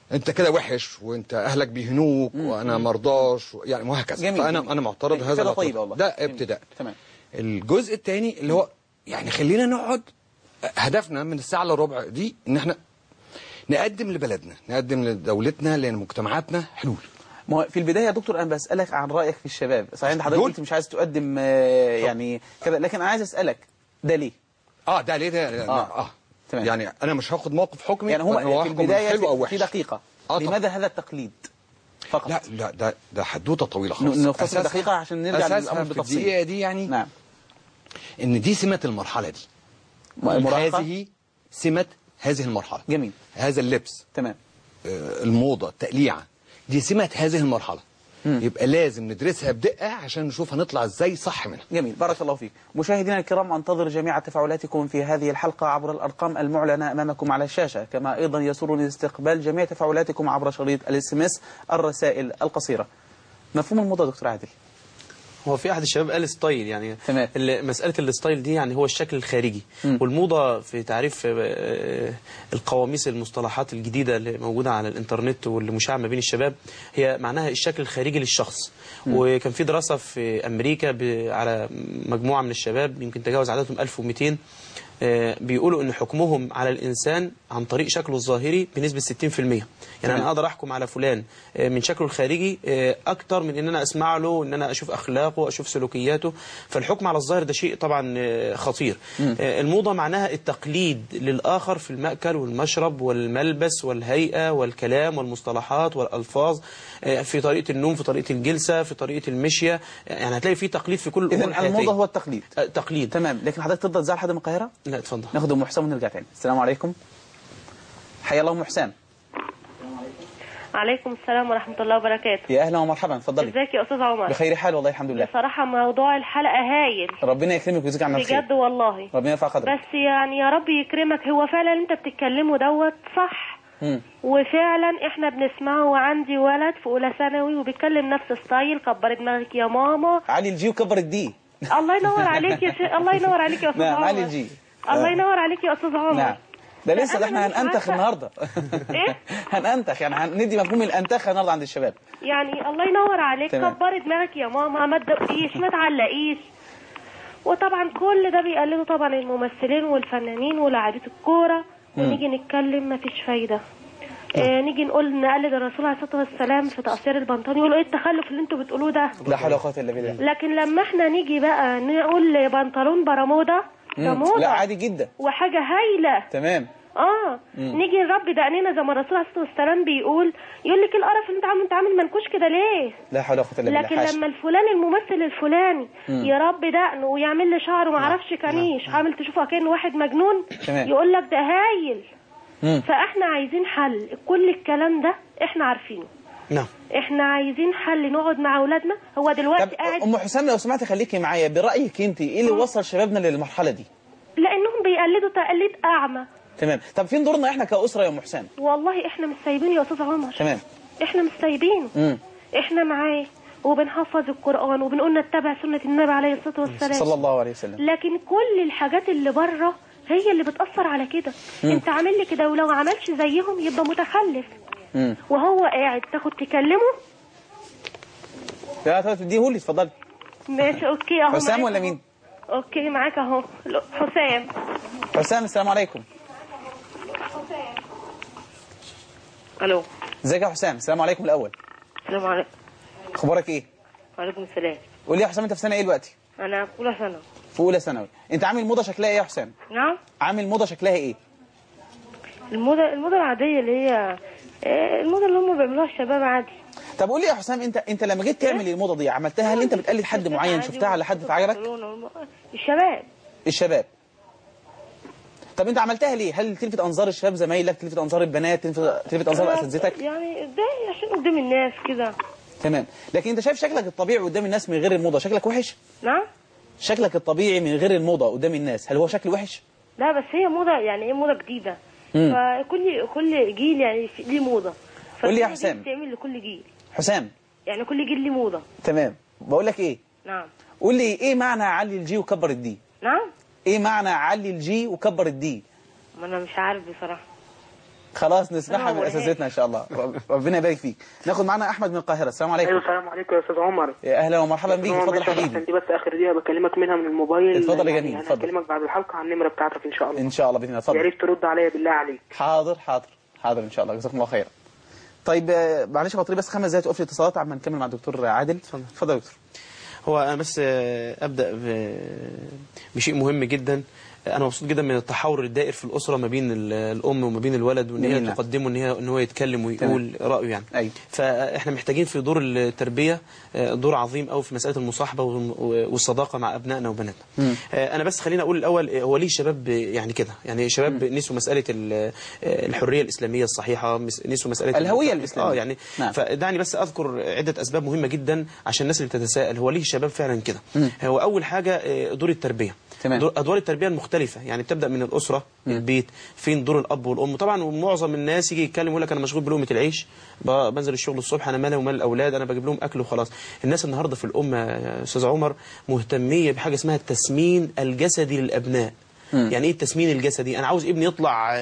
انت كده وحش وانت اهلك بيهنوك وانا مرضاش يعني وهكذا. جميل. فانا معترض هذا كده طيب والله. ده ابتداء. تمام. الجزء الثاني اللي هو يعني خلينا نقعد، هدفنا من الساعه الا ربع دي ان احنا نقدم لبلدنا، نقدم لدولتنا لمجتمعاتنا حلول. ما هو في البدايه يا دكتور انا بسالك عن رايك في الشباب، صحيح انت حضرتك قلت مش عايز تقدم يعني كده، لكن انا عايز اسالك ده ليه؟ ده ليه ده؟ تمام. يعني انا مش هاخد موقف حكمي، يعني هو في البدايه حلو أو وحش. في دقيقه لماذا هذا التقليد فقط؟ لا ده حدوته طويله خالص. نختصر دقيقه عشان نرجع للامر بالتفصيل. الدقيقه دي يعني نعم ان دي سمه المرحله دي. هذه سمه هذه المرحله. جميل. هذا اللبس، تمام، الموضه، التقليعه، دي سمه هذه المرحله. يبقى لازم ندرسها بدقة عشان نشوف هنطلع ازاي صح منها. جميل، بارك الله فيك. مشاهدينا الكرام، انتظر جميع تفاعلاتكم في هذه الحلقة عبر الأرقام المعلنة أمامكم على الشاشة، كما أيضا يسرني استقبال جميع تفاعلاتكم عبر شريط SMS الرسائل القصيرة. مفهوم الموضة دكتور عادل؟ هو في أحد الشباب قال ستايل، يعني تمام. مسألة الستايل دي يعني هو الشكل الخارجي. والموضة في تعريف القواميس المصطلحات الجديدة اللي موجودة على الإنترنت واللي مشاعة ما بين الشباب هي معناها الشكل الخارجي للشخص. وكان في دراسة في أمريكا على مجموعة من الشباب يمكن تجاوز عددهم 1200، بيقولوا ان حكمهم على الانسان عن طريق شكله الظاهري بنسبه 60%. يعني انا اقدر احكم على فلان من شكله الخارجي اكتر من ان انا اسمع له، ان انا اشوف اخلاقه، اشوف سلوكياته. فالحكم على الظاهر ده شيء طبعا خطير. الموضه معناها التقليد للاخر في المأكل والمشرب والملبس والهيئه والكلام والمصطلحات والالفاظ، في طريقه النوم، في طريقه الجلسه، في طريقه المشيه. يعني هتلاقي في تقليد في كل الامور الحياتيه. الموضه هو التقليد. تقليد. تمام. لكن حضرتك تفضل تزعل حد من القاهره؟ لا اتفضل. ناخد ام حسام ونرجع تاني. السلام عليكم. حيا الله ام حسام. عليكم السلام ورحمة الله وبركاته. يا اهلا ومرحبا، اتفضلي. ازيك يا استاذ عمر؟ بخير حال والله الحمد لله. بصراحة موضوع الحلقة هايل. ربنا يكرمك ويجزيك عنا الخير. بجد والله. ربنا يرفع قدرك. بس يعني يا رب يكرمك، هو فعلا انت بتتكلمه دوت صح. وفعلا احنا بنسمعه، وعندي ولد في اولى ثانوي وبيتكلم نفس ستايل كبر دماغك يا ماما، علي الجي وكبر الدي. الله ينور عليك يا الله ينور عليك يا استاذ عمر. نعم علي الجي. الله ينور عليك يا استاذ عمر. نعم. ده لسه احنا هننتخ النهارده. ايه؟ هننتخ، يعني هندي مفهوم الانتخه النهارده عند الشباب. يعني الله ينور عليك. تمام. كبري دماغك يا ماما، ما تدقيش، ما تعلقيش. وطبعا كل ده بيقلدوا طبعا الممثلين والفنانين ولاعيبه الكوره، ونيجي نتكلم ما فيش فايده. نيجي نقلد الرسول عليه الصلاه والسلام في تقصير البنطلون، يقولوا ايه التخلف اللي انتوا بتقولوه ده؟ لا حول ولا قوه الا بالله. لكن لما احنا نيجي بقى نقول بنطلون برمودا، ده موضه. لا عادي جدا وحاجه هايله. تمام. نيجي نربي دقننا زي ما الرسول عليه الصلاه والسلام بيقول، يقول لك القرف اللي انت عامل منكوش كده ليه؟ لا حول ولا قوه الا بالله. لكن لما الفلان الممثل الفلاني يربي دقنه ويعمل لي شعره ما اعرفش كنيش، عامل تشوفه كأنه واحد مجنون، يقول لك ده هايل. فاحنا عايزين حل. كل الكلام ده احنا عارفينه. نعم. احنا عايزين حل نقعد مع اولادنا. هو دلوقتي قاعد. ام حسام لو سمحتي خليكي معايا، برايك انت ايه اللي وصل شبابنا للمرحله دي؟ لانهم بيقلدوا تقليد اعمى. تمام. طب فين دورنا احنا كاسره يا ام حسام؟ والله احنا مش سايبين يا استاذ عمر. تمام. احنا مش سايبينه. احنا معاه وبنحفظ القرآن وبنقول نتبع سنة النبي عليه الصلاة والسلام صلى الله عليه وسلم. لكن كل الحاجات اللي بره هي اللي بتأثر على كده. انت عامل لي كده، ولو عملش زيهم يبقى متخلف. وهو قاعد تاخد تكلمه. لا تديهولي، اتفضلي. ماشي اوكي اهو. حسام ولا مين؟ اوكي معاك اهو. حسام. حسام السلام عليكم. الو. ازيك يا حسام؟ السلام عليكم الاول. السلام عليكم. اخبارك ايه؟ وعليكم السلام. قول لي يا حسام، انت في سنه ايه دلوقتي؟ انا في اولى ثانوي. في اولى ثانوي. انت عامل موضه شكلها ايه يا حسام؟ نعم. عامل موضه شكلها ايه؟ الموضه العاديه اللي هي الموضه اللي هم بيعملوها الشباب عادي. طب قول لي يا حسام، انت لما جيت تعمل الموضه دي عملتها، هل انت بتقلد حد معين شفتها على حد عجبك؟ الشباب. طب انت عملتها ليه؟ هل تلفت انظار الشباب زمايلك، تلفت انظار البنات، تلفت انظار اساتذتك؟ يعني ده عشان قدام الناس كده. تمام. لكن انت شايف شكلك الطبيعي قدام الناس من غير الموضه شكلك وحش؟ نعم. شكلك الطبيعي من غير الموضه قدام الناس هل هو شكل وحش؟ لا بس هي موضه، يعني ايه موضه جديده. فكل جيل يعني ليه موضه. قول لي يا حسام. بتعمل لكل جيل. حسام. يعني كل جيل ليه موضه. تمام. بقول لك ايه؟ نعم. قول لي ايه معنى علي الجي وكبر الدي؟ نعم. ايه معنى علي الجي وكبر الدي؟ ما انا مش عارف بصراحه. خلاص نسمعها من اساتذتنا ان شاء الله. ربنا يبارك فيك. ناخد معانا احمد من القاهره. السلام عليكم. ايوه السلام عليكم يا استاذ عمر. يا اهلا ومرحبا بيك. اتفضل يا حبيبي. دي بس اخر دقيقه بكلمك منها من الموبايل. اتفضل يا جميل. انا هكلمك بعد الحلقه على النمره بتاعتك ان شاء الله. ان شاء الله باذن الله. اتفضل. يا ريت ترد عليا بالله عليك. حاضر ان شاء الله. جزاكم الله خير. طيب معلش يا بطريق بس 5 دقايق توقف لي اتصالات عما نكمل مع الدكتور عادل. اتفضل يا دكتور. هو انا بس ابدا بشيء مهم جدا. انا مبسوط جدا من التحاور الدائر في الاسره ما بين الام وما بين الولد، وان هي تقدمه ان هو يتكلم ويقول رايه يعني. أيوة. فاحنا محتاجين في دور التربيه دور عظيم قوي في مساله المصاحبه والصداقه مع ابنائنا وبناتنا. انا بس خلينا اقول الاول، هو ليه الشباب يعني كده؟ يعني شباب نسوا مساله الحريه الاسلاميه الصحيحه، نسوا مساله الهويه الاسلاميه يعني. فدعني بس اذكر عده اسباب مهمه جدا عشان الناس اللي بتتساءل هو ليه الشباب فعلا كده. هو اول حاجه دور التربيه. ادوار التربيه المختلفه، يعني بتبدا من الاسره، البيت، فين دور الاب والام. طبعا معظم الناس يجي يتكلم يقول لك انا مشغول بلقمه العيش، بنزل الشغل الصبح، انا مالي ومال الاولاد، انا بجيب لهم اكل وخلاص. الناس النهارده في الامه يا استاذ عمر مهتميه بحاجه اسمها التسمين الجسدي للابناء. يعني ايه التسمين الجسدي؟ انا عاوز ابني يطلع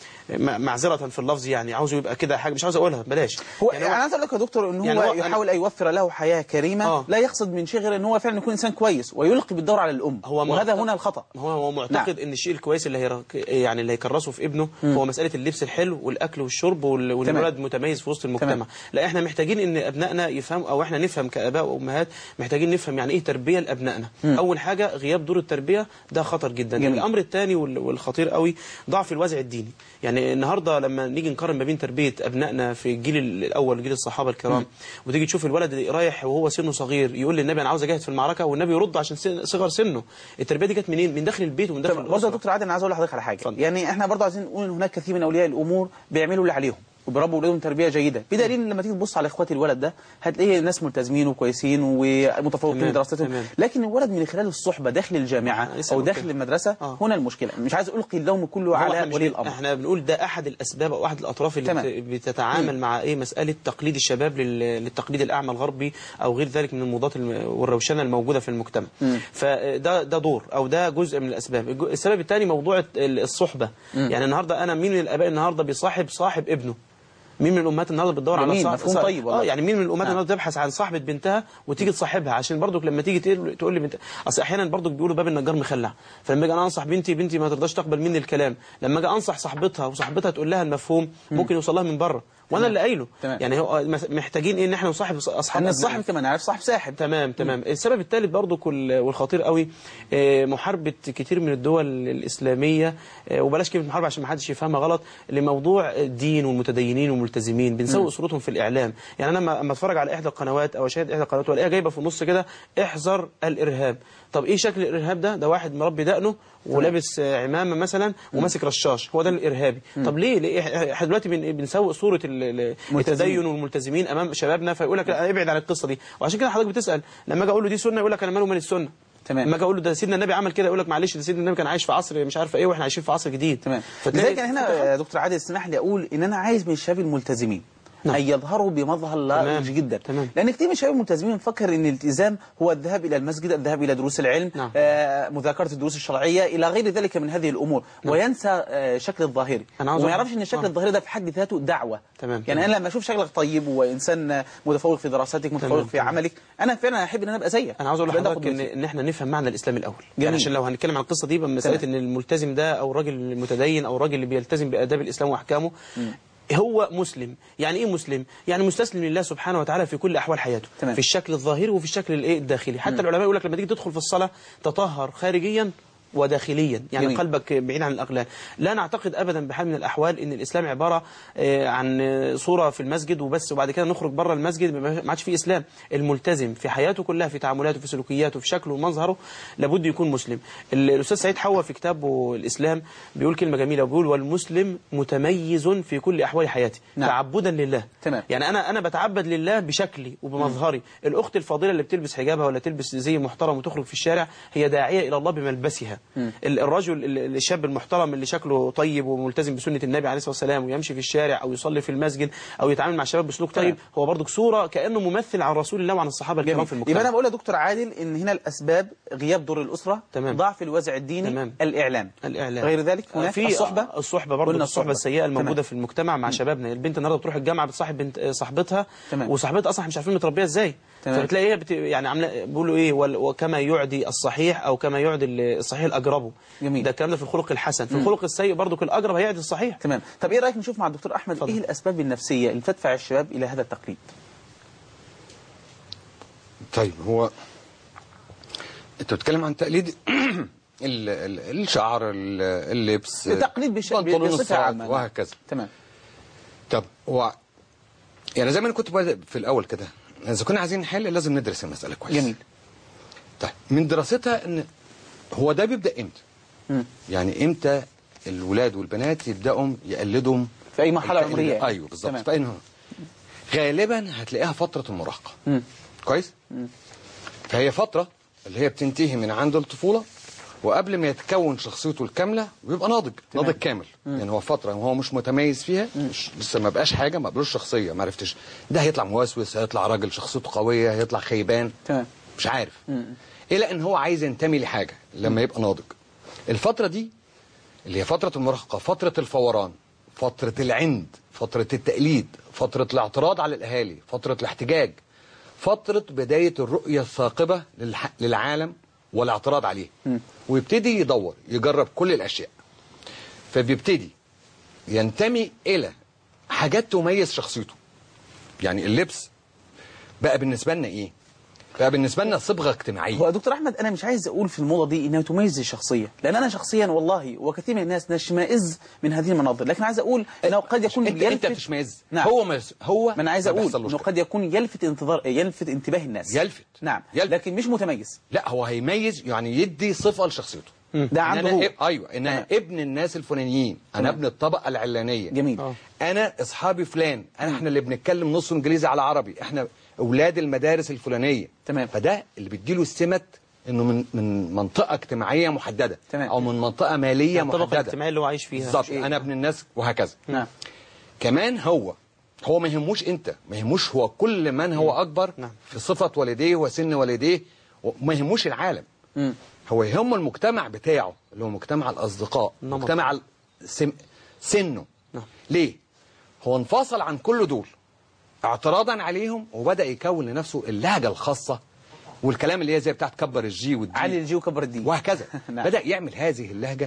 معذرة في اللفظ، يعني عاوزه يبقى كده حاجة مش عاوز أقولها بلاش. هو يعني أنا عايز أقول لك يا دكتور إن يعني هو يحاول أن يوفر له حياة كريمة. لا يقصد من شيء غير إن هو فعلا يكون إنسان كويس ويلقي بالدور على الأم. وهذا هنا الخطأ. هو معتقد إن الشيء الكويس اللي اللي هيكرسه في ابنه هو مسألة اللبس الحلو والأكل والشرب والولد متميز في وسط المجتمع. لا، إحنا محتاجين إن أبنائنا يفهموا، أو إحنا نفهم كآباء وأمهات محتاجين نفهم يعني إيه تربية لأبنائنا. أول حاجة غياب دور التربية ده خطر جدا. الأمر الثاني والخطير قوي ضعف الوازع الديني. يعني النهارده لما نيجي نقارن ما بين تربيه ابنائنا في الجيل الاول جيل الصحابه الكرام، وتيجي تشوف الولد رايح وهو سنه صغير يقول للنبي انا عاوز اجاهد في المعركه، والنبي يرد عشان صغر سنه. التربيه دي جت منين؟ من داخل البيت ومن داخل الاسره. برضه يا دكتور عادل انا عايز اقول لحضرتك على حاجه. يعني احنا برضه عايزين نقول ان هناك كثير من اولياء الامور بيعملوا اللي عليهم وبيربوا اولادهم تربيه جيده، بدليل لما تيجي تبص على اخوات الولد ده هتلاقيه ناس ملتزمين وكويسين ومتفوقين في دراستهم، لكن الولد من خلال الصحبه داخل الجامعه او داخل المدرسه هنا المشكله. مش عايز القي اللوم كله على ولي الامر. احنا بنقول ده احد الاسباب او احد الاطراف اللي بتتعامل مع مساله تقليد الشباب للتقليد الاعمى الغربي او غير ذلك من الموضات والروشنه الموجوده في المجتمع. فده دور او ده جزء من الاسباب. السبب الثاني موضوع الصحبه. يعني النهارده انا مين من الاباء النهارده بيصاحب ابنه؟ مين من الامهات النهارده بتدور على صاحب طيب والله. يعني مين من الامهات النهارده تبحث عن صاحبه بنتها وتيجي تصاحبها؟ عشان برضك لما تيجي تقول لي بنت، اصل احيانا برضك بيقولوا باب النجار مخلع. فلما اجي انا انصح بنتي ما ترضاش تقبل مني الكلام. لما اجي انصح صاحبتها وصاحبتها تقول لها المفهوم ممكن يوصل لها من بره وانا اللي قايله. يعني هو محتاجين ان احنا نصاحب اصحابنا. الصاحب كمان عارف صاحب ساحب. تمام. السبب الثالث برضك والخطير قوي محاربه كتير من الدول الاسلاميه، وبلاش كلمه محاربه عشان ما حدش يفهمها غلط، لموضوع الدين والمتدينين والملتزمين. بنسوي صورتهم في الاعلام. يعني انا لما اتفرج على احدى القنوات او اشاهد احدى القنوات والاقيها جايبه في النص كده احذر الارهاب. طب ايه شكل الارهاب ده واحد مربي دقنه ولابس عمامه مثلا وماسك رشاش، هو ده الارهابي. طب ليه احنا دلوقتي بنسوي صوره التدين والملتزمين امام شبابنا، فيقول لك ابعد عن القصه دي. وعشان كده حضرتك بتسال لما اجي اقول له دي سنه يقول لك انا ماله ومال السنه. لما اجي اقول له ده سيدنا النبي عمل كده يقول لك معلش ده سيدنا النبي كان عايش في عصر مش عارف ايه واحنا عايشين في عصر جديد. لذلك هنا يا دكتور عادل اسمح لي اقول ان انا عايز من الشباب الملتزمين أن يظهروا بمظهر لائق جدا. لأن كثير من الشباب الملتزمين مفكر أن الالتزام هو الذهاب إلى المسجد، الذهاب إلى دروس العلم، مذاكرة الدروس الشرعية إلى غير ذلك من هذه الأمور، وينسى شكل الظاهري وما يعرفش أن الشكل الظاهري ده في حد ذاته دعوة. يعني أنا لما أشوف شكلك طيب وإنسان متفوق في دراستك متفوق في عملك، أنا فعلا أحب أن أنا أبقى زيك. أنا عاوز أقول لحضرتك إن إحنا نفهم معنى الإسلام الأول. يعني عشان لو هنتكلم عن القصة دي بمسألة أن الملتزم ده أو الراجل المتدين أو الراجل اللي بيلتزم بآداب الإسلام وأحكامه هو مسلم. يعني ايه مسلم؟ يعني مستسلم لله سبحانه وتعالى في كل احوال حياته. في الشكل الظاهري وفي الشكل الداخلي. حتى العلماء يقول لك لما تيجي تدخل في الصلاه تطهر خارجيا وداخليا، يعني قلبك بعيد عن الأغلال. لا نعتقد أبدا بحال من الأحوال أن الإسلام عبارة عن صورة في المسجد وبس وبعد كده نخرج بره المسجد ما عادش فيه إسلام. الملتزم في حياته كلها، في تعاملاته، في سلوكياته، في شكله ومظهره، لابد يكون مسلم. الأستاذ سعيد حوا في كتابه الإسلام بيقول كلمة جميلة، وبيقول والمسلم متميز في كل أحوال حياته تعبدا لله. يعني أنا بتعبد لله بشكلي وبمظهري. الأخت الفاضلة اللي بتلبس حجابها ولا تلبس زي محترم وتخرج في الشارع هي داعية إلى الله بملبسها. الرجل الشاب المحترم اللي شكله طيب وملتزم بسنة النبي عليه الصلاة والسلام ويمشي في الشارع أو يصلي في المسجد أو يتعامل مع الشباب بسلوك طيب، هو برضك صورة كأنه ممثل عن رسول الله وعن الصحابة الكرام في المجتمع. يبقى أنا بقول يا دكتور عادل إن هنا الأسباب غياب دور الأسرة، تمام. ضعف الوازع الديني، تمام. الإعلام، غير ذلك هناك في الصحبة برضه، الصحبة السيئة الموجودة في المجتمع مع شبابنا. البنت النهارده بتروح الجامعة بتصاحب بنت صاحبتها، وصاحبتها أصلا مش عارفين متربية إزاي، فبتلاقي هي يعني عامله بيقولوا ايه وكما يعدي الصحيح او كما يعدي الصحيح الاجرب. جميل. ده الكلام ده في الخلق الحسن. في الخلق السيء برضك الاجرب هيعدي الصحيح. تمام. طب ايه رايك نشوف مع الدكتور احمد ايه الاسباب النفسيه اللي تدفع الشباب الى هذا التقليد؟ طيب هو انت بتتكلم عن تقليد الشعر، اللبس، التقليد بصفه عامه وهكذا. تمام. طب هو يعني زي ما انا كنت بادئ في الاول كده، اذا كنا عايزين نحل لازم ندرس المساله كويس. جميل. طيب من دراستها ان هو ده بيبدا امتى؟ يعني امتى الولاد والبنات يبداوا يقلدوا في اي مرحله عمريه؟ ايوه بالظبط. في اي غالبا هتلاقيها فتره المراهقه. كويس. فهي فتره اللي هي بتنتهي من عند الطفوله وقبل ما يتكون شخصيته الكامله ويبقى ناضج. ناضج كامل. يعني هو فتره وهو مش متميز فيها، لسه ما بقاش حاجه، ما بقاش شخصيه، ما عرفتش ده هيطلع موسوس، هيطلع راجل شخصيته قويه، هيطلع خيبان. تمام. مش عارف. الى ان هو عايز ينتمي لحاجه لما يبقى ناضج. الفتره دي اللي هي فتره المراهقه، فتره الفوران، فتره العند، فتره التقليد، فتره الاعتراض على الاهالي، فتره الاحتجاج، فتره بدايه الرؤيه الثاقبه للعالم والاعتراض عليه. ويبتدي يدور يجرب كل الاشياء. فبيبتدي ينتمي الى حاجات تميز شخصيته. يعني اللبس بقى بالنسبه لنا ايه؟ بقى بالنسبه لنا صبغه اجتماعيه. هو دكتور احمد انا مش عايز اقول في الموضه دي انها تميز الشخصيه، لان انا شخصيا والله وكثير من الناس نشمئز من هذه المناظر، لكن عايز اقول انه قد يكون انت بتشمئز. نعم. هو ما انا عايز اقول انه قد يكون يلفت انتباه الناس. نعم. لكن مش متميز. لا هو هيميز، يعني يدي صفه لشخصيته. ده عنده هو. ايوه ان انا ابن الناس الفلانيين، انا ابن الطبقه العلانيه. جميل. انا اصحابي فلان، احنا اللي بنتكلم نص انجليزي على عربي، احنا اولاد المدارس الفلانيه. تمام. فده اللي بيديله السمه انه من منطقه اجتماعيه محدده. تمام. او من منطقه ماليه محدده، الطبقه الاجتماعيه اللي هو عايش فيها بالظبط. انا ابن الناس وهكذا. نعم. كمان هو ما يهموش انت، ما يهموش هو كل من هو اكبر في صفه والديه وسن والديه، وما يهموش العالم. هو يهم المجتمع بتاعه اللي هو مجتمع الاصدقاء، مجتمع سنه. ليه؟ هو انفصل عن كل دول اعتراضا عليهم وبدأ يكون لنفسه اللهجة الخاصة والكلام اللي هي زي بتاعت كبر الجي والدي، علي الجي وكبر الدي وهكذا. بدأ يعمل هذه اللهجة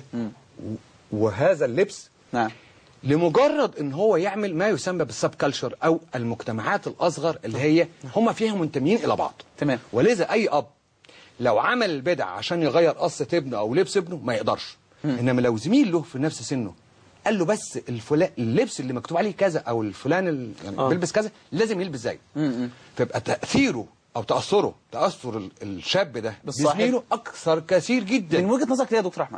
وهذا اللبس. نعم. لمجرد ان هو يعمل ما يسمى بالسب كلتشر او المجتمعات الاصغر اللي هي هم فيها منتمين الى بعض. تمام. ولذا اي اب لو عمل البدع عشان يغير قصة ابنه او لبس ابنه ما يقدرش. انما لو زميل له في نفس سنه قال له بس اللبس اللي مكتوب عليه كذا او الفلان يعني بيلبس كذا لازم يلبس زيه. فيبقى تاثيره او تاثر الشاب ده بزميله اكثر كثير جدا. من وجهة نظرك ليه يا دكتور احمد؟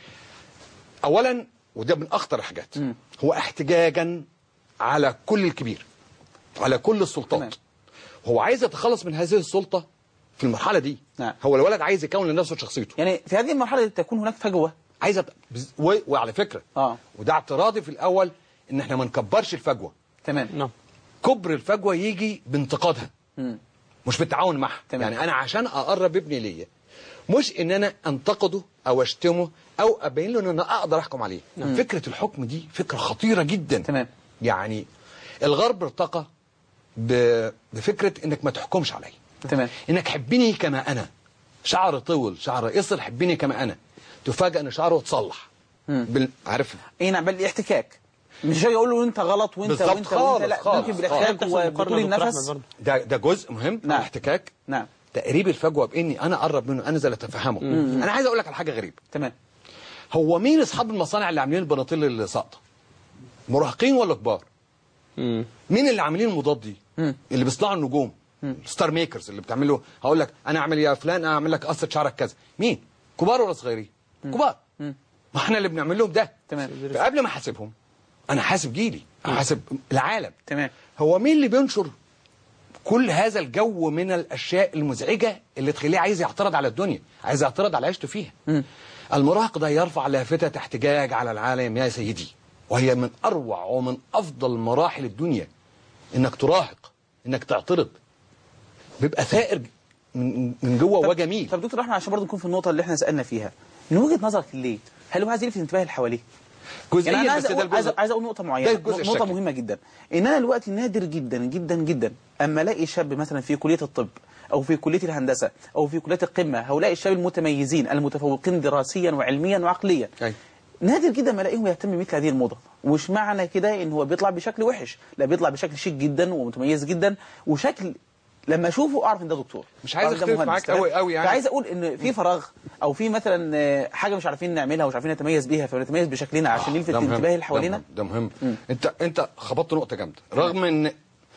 اولا وده من اخطر الحاجات، هو احتجاجا على كل الكبير، على كل السلطات. تمام. هو عايز يتخلص من هذه السلطه في المرحله دي. نعم. هو الولد عايز يكون لنفسه شخصيته. يعني في هذه المرحله تكون هناك فجوه. وعلى فكره وده اعتراضي في الاول ان احنا ما نكبرش الفجوه. تمام. كبر الفجوه يجي بانتقادها، مش بالتعاون معها. يعني انا عشان اقرب ابني ليا مش ان انا انتقده او اشتمه او ابين له ان انا اقدر احكم عليه. فكره الحكم دي فكره خطيره جدا. تمام. يعني الغرب ارتقى بفكره انك ما تحكمش عليا. تمام. انك حبني كما انا، شعر طول شعر قصر حبني كما انا، تفاجئ ان شعره اتصلح. عارف ايه؟ نعم. بالاحتكاك، مش هاجي اقول له انت غلط وانت لا، ممكن بالاحتكاك وبطول النفس. ده جزء مهم. نعم. الاحتكاك. نعم. تقريب الفجوه باني انا اقرب منه، انزل اتفهمه. انا عايز اقول لك على حاجه غريبه. تمام. هو مين اصحاب المصانع اللي عاملين البناطيل اللي ساقطه؟ مراهقين ولا كبار؟ مين اللي عاملين المضاد دي؟ اللي بيصنعوا النجوم، ستار ميكرز اللي بتعملوا. هقول لك انا اعمل يا فلان اعمل لك قصه شعرك كذا. مين؟ كبار ولا صغيرين؟ كبار. ما احنا اللي بنعمل لهم ده. تمام. فقبل ما احاسبهم انا حاسب جيلي، حاسب العالم. تمام. هو مين اللي بينشر كل هذا الجو من الاشياء المزعجه اللي تخليه عايز يعترض على الدنيا، عايز يعترض على عيشته فيها؟ المراهق ده يرفع لافتة احتجاج على العالم يا سيدي، وهي من أروع ومن أفضل مراحل الدنيا. إنك تراهق، إنك تعترض، بيبقى ثائر من جوه وجميل. طب دكتور احنا عشان برضه نكون في النقطة اللي احنا سألنا فيها، من وجهة نظرك ليه؟ هل هو عايز يلفت انتباه اللي حواليه؟ جزئيا يعني أنا عايز اقول نقطة معينة، نقطة مهمة جدا، ان انا دلوقتي نادر جدا جدا جدا اما الاقي شاب مثلا في كلية الطب او في كلية الهندسة او في كلية القمة، هؤلاء الشباب المتميزين المتفوقين دراسيا وعلميا وعقليا، نادر جدا ما الاقيهم يهتم بمثل هذه الموضة. ومش معنى كده ان هو بيطلع بشكل وحش، لا بيطلع بشكل شيك جدا ومتميز جدا، وشكل لما اشوفه اعرف ان ده دكتور. مش عايز اختلف معاك قوي يعني. فعايز اقول ان في فراغ او في مثلا حاجه مش عارفين نعملها ومش عارفين نتميز بيها، فنتميز بشكلنا عشان نلفت انتباه اللي حوالينا. ده مهم. انت خبطت نقطه جامده، رغم ان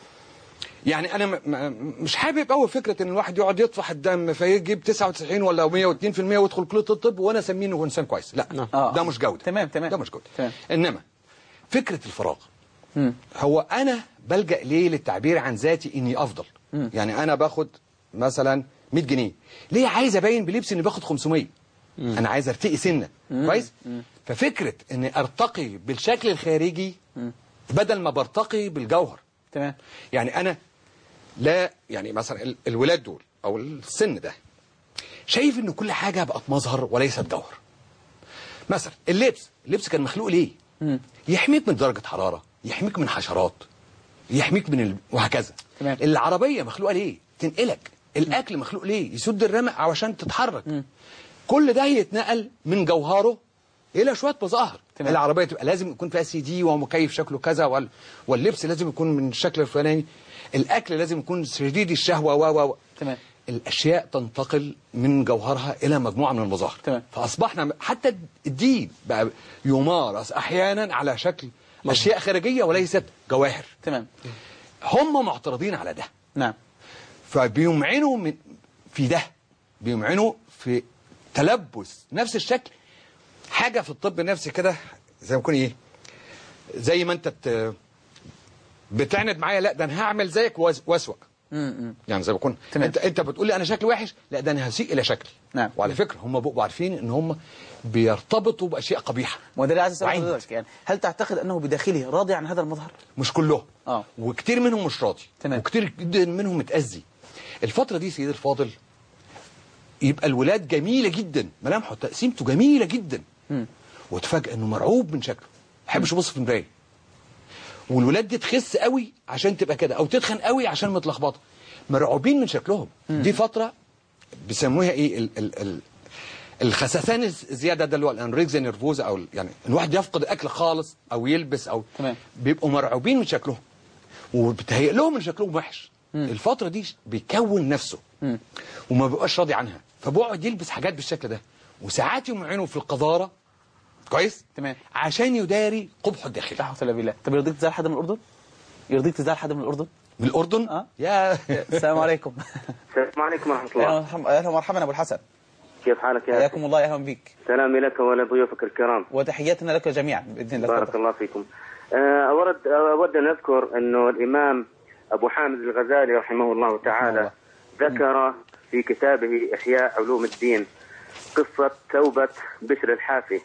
يعني انا مش حابب قوي فكره ان الواحد يقعد يطفح الدم فيجيب 99 ولا 102% ويدخل كليه الطب وانا اسميه انه انسان كويس. لا ده مش جوده. تمام ده مش جوده. انما فكره الفراغ هو انا بلجأ ليه للتعبير عن ذاتي اني افضل. يعني انا باخد مثلا 100 جنيه، ليه عايز ابين بلبسي اني باخد 500؟ انا عايز ارتقي سنه كويس. ففكره اني ارتقي بالشكل الخارجي بدل ما برتقي بالجوهر. تمام. يعني انا لا يعني مثلا الولاد دول او السن ده شايف ان كل حاجه بقت مظهر وليست جوهر. مثلا اللبس كان مخلوق ليه؟ يحميك من درجه حراره، يحميك من حشرات، يحميك من وهكذا. تمام. العربيه مخلوقه ليه؟ تنقلك. الاكل مخلوق ليه؟ يسد الرمق عشان تتحرك. كل ده يتنقل من جوهره الى شويه مظاهر. العربيه تبقى لازم يكون فيها سي دي ومكيف شكله كذا، واللبس لازم يكون من الشكل الفلاني، الاكل لازم يكون شديد الشهوه تمام. الاشياء تنتقل من جوهرها الى مجموعه من المظاهر. تمام. فاصبحنا حتى الدين بقى يمارس احيانا على شكل اشياء خارجيه وليست جواهر. تمام. هم معترضين على ده. نعم. فبيمعنوا في ده، بيمعنوا في تلبس نفس الشكل. حاجه في الطب النفسي كده زي ما يكون ايه، زي ما انت بتعند معايا، لا ده انا هعمل زيك واسوأ. يعني زي ما يكون انت بتقول لي انا شكلي وحش، لا ده انا هسيء الى شكلي. نعم. وعلى فكره هم بقوا عارفين ان هم بيرتبطوا باشياء قبيحه. وده اللي عايز اسال حضرتك، يعني هل تعتقد انه بداخله راضي عن هذا المظهر؟ مش كلهم. وكتير منهم مش راضي. تمام. وكتير جدا منهم متأذي. الفتره دي سيدي الفاضل يبقى الولاد جميله جدا، ملامحه تقسيمته جميله جدا، وتفاجئ انه مرعوب من شكله، ما يحبش يبص في المرايه. والولاد دي تخس قوي عشان تبقى كده، او تتخن قوي عشان متلخبطه، مرعوبين من شكلهم. دي فتره بيسموها ايه الخسسان الزياده، ده اللي هو الانريكزيا نيرفوزا، او يعني الواحد يفقد الاكل خالص او يلبس او بيبقوا مرعوبين من شكلهم وبتهيئ لهم ان شكلهم وحش. الفتره دي بيكون نفسه وما بيبقاش راضي عنها، فبيقعد يلبس حاجات بالشكل ده، وساعات يمعنوا في القذاره كويس. تمام. عشان يداري قبحه الداخلي. لا حول ولا بالله. طب يرضيك تزعل حد من الاردن؟ يرضيك تزعل حد من الاردن؟ من الاردن؟ يا السلام عليكم. السلام عليكم ورحمه الله. اهلا ومرحبا ابو الحسن. كيف حالك يا أخي؟ حياكم الله، اهلا بك. سلامي لك ولضيوفك الكرام. وتحياتنا لك جميعا باذن الله. بارك الله فيكم. اود ان اذكر انه الامام ابو حامد الغزالي رحمه الله تعالى ذكر في كتابه احياء علوم الدين قصه توبه بشر الحافي،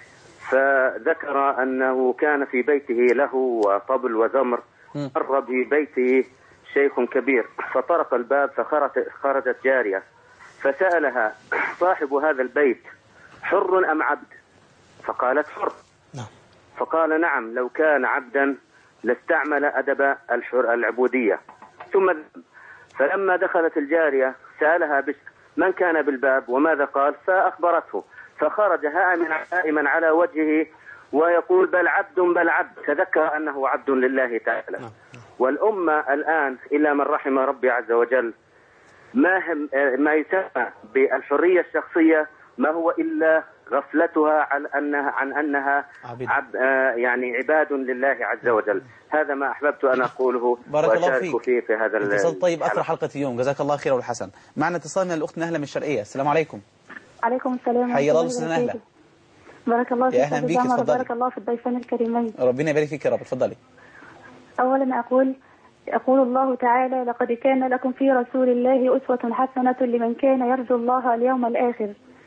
فذكر انه كان في بيته له وطبل وزمر، مر ببيته شيخ كبير فطرق الباب فخرجت جاريه فسألها صاحب هذا البيت حر أم عبد؟ فقالت حر. فقال نعم، لو كان عبدا لاستعمل أدب العبودية. ثم فلما دخلت الجارية سألها من كان بالباب وماذا قال، فأخبرته، فخرج هائما على وجهه ويقول بل عبد بل عبد، تذكر أنه عبد لله تعالى. والأمة الآن إلا من رحم ربي عز وجل ما يسمى بالحرية الشخصية ما هو إلا غفلتها عن أنها يعني عباد لله عز وجل. هذا ما أحببت أن أقوله وأشارك فيه في هذا اتصال طيب أثر حلقة اليوم، جزاك الله خير والحسن. معنا اتصال من الأخت نهلة من الشرقية. السلام عليكم. عليكم السلام. حيا الله أستاذ نهلة. بارك الله فيك. أهلا بك، اتفضلي. بارك الله في الضيفين الكريمين. ربنا يبارك فيك يا رب. اتفضلي. أولا يقول الله تعالى لقد كان لكم في رسول الله أسوة حسنة لمن كان يرجو الله اليوم الآخر.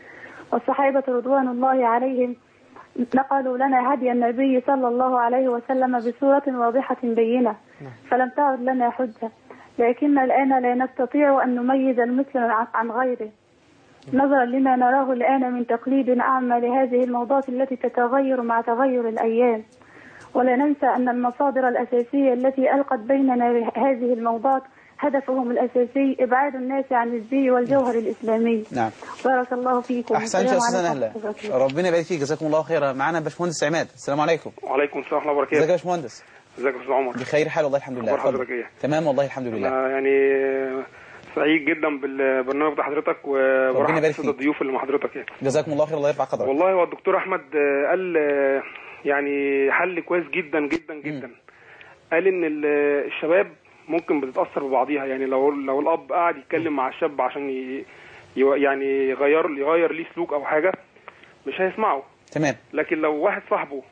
والصحابة رضوان الله عليهم نقلوا لنا هدي النبي صلى الله عليه وسلم بصورة واضحة بينة، فلم تعد لنا حجة. لكن الآن لا نستطيع أن نميز المسلم عن غيره نظرا لما نراه الآن من تقليد أعمى لهذه الموضات التي تتغير مع تغير الأيام. ولا ننسى أن المصادر الأساسية التي ألقت بيننا هذه الموضات هدفهم الأساسي إبعاد الناس عن الزي والجوهر الإسلامي. نعم. بارك الله فيكم. أحسنت يا أستاذ نهلة، ربنا يبارك فيك، جزاكم الله خيرا. معنا باشمهندس عماد. السلام عليكم. وعليكم السلام ورحمة الله وبركاته. ازيك يا باشمهندس؟ ازيك يا أستاذ عمر؟ بخير حال والله الحمد لله. حضرتك إيه؟ تمام والله الحمد لله. يعني سعيد جدا بالبرنامج بتاع حضرتك وبرحب بالضيوف اللي مع حضرتك يعني. جزاكم الله خير، الله يرفع قدرك. والله هو الدكتور أحمد قال يعني حل كويس جدا جدا جدا. قال إن الشباب ممكن بتتأثر ببعضيها، يعني لو الأب قاعد يتكلم مع الشاب عشان يعني يغير ليه سلوك أو حاجة مش هيسمعه. تمام. لكن لو واحد صاحبه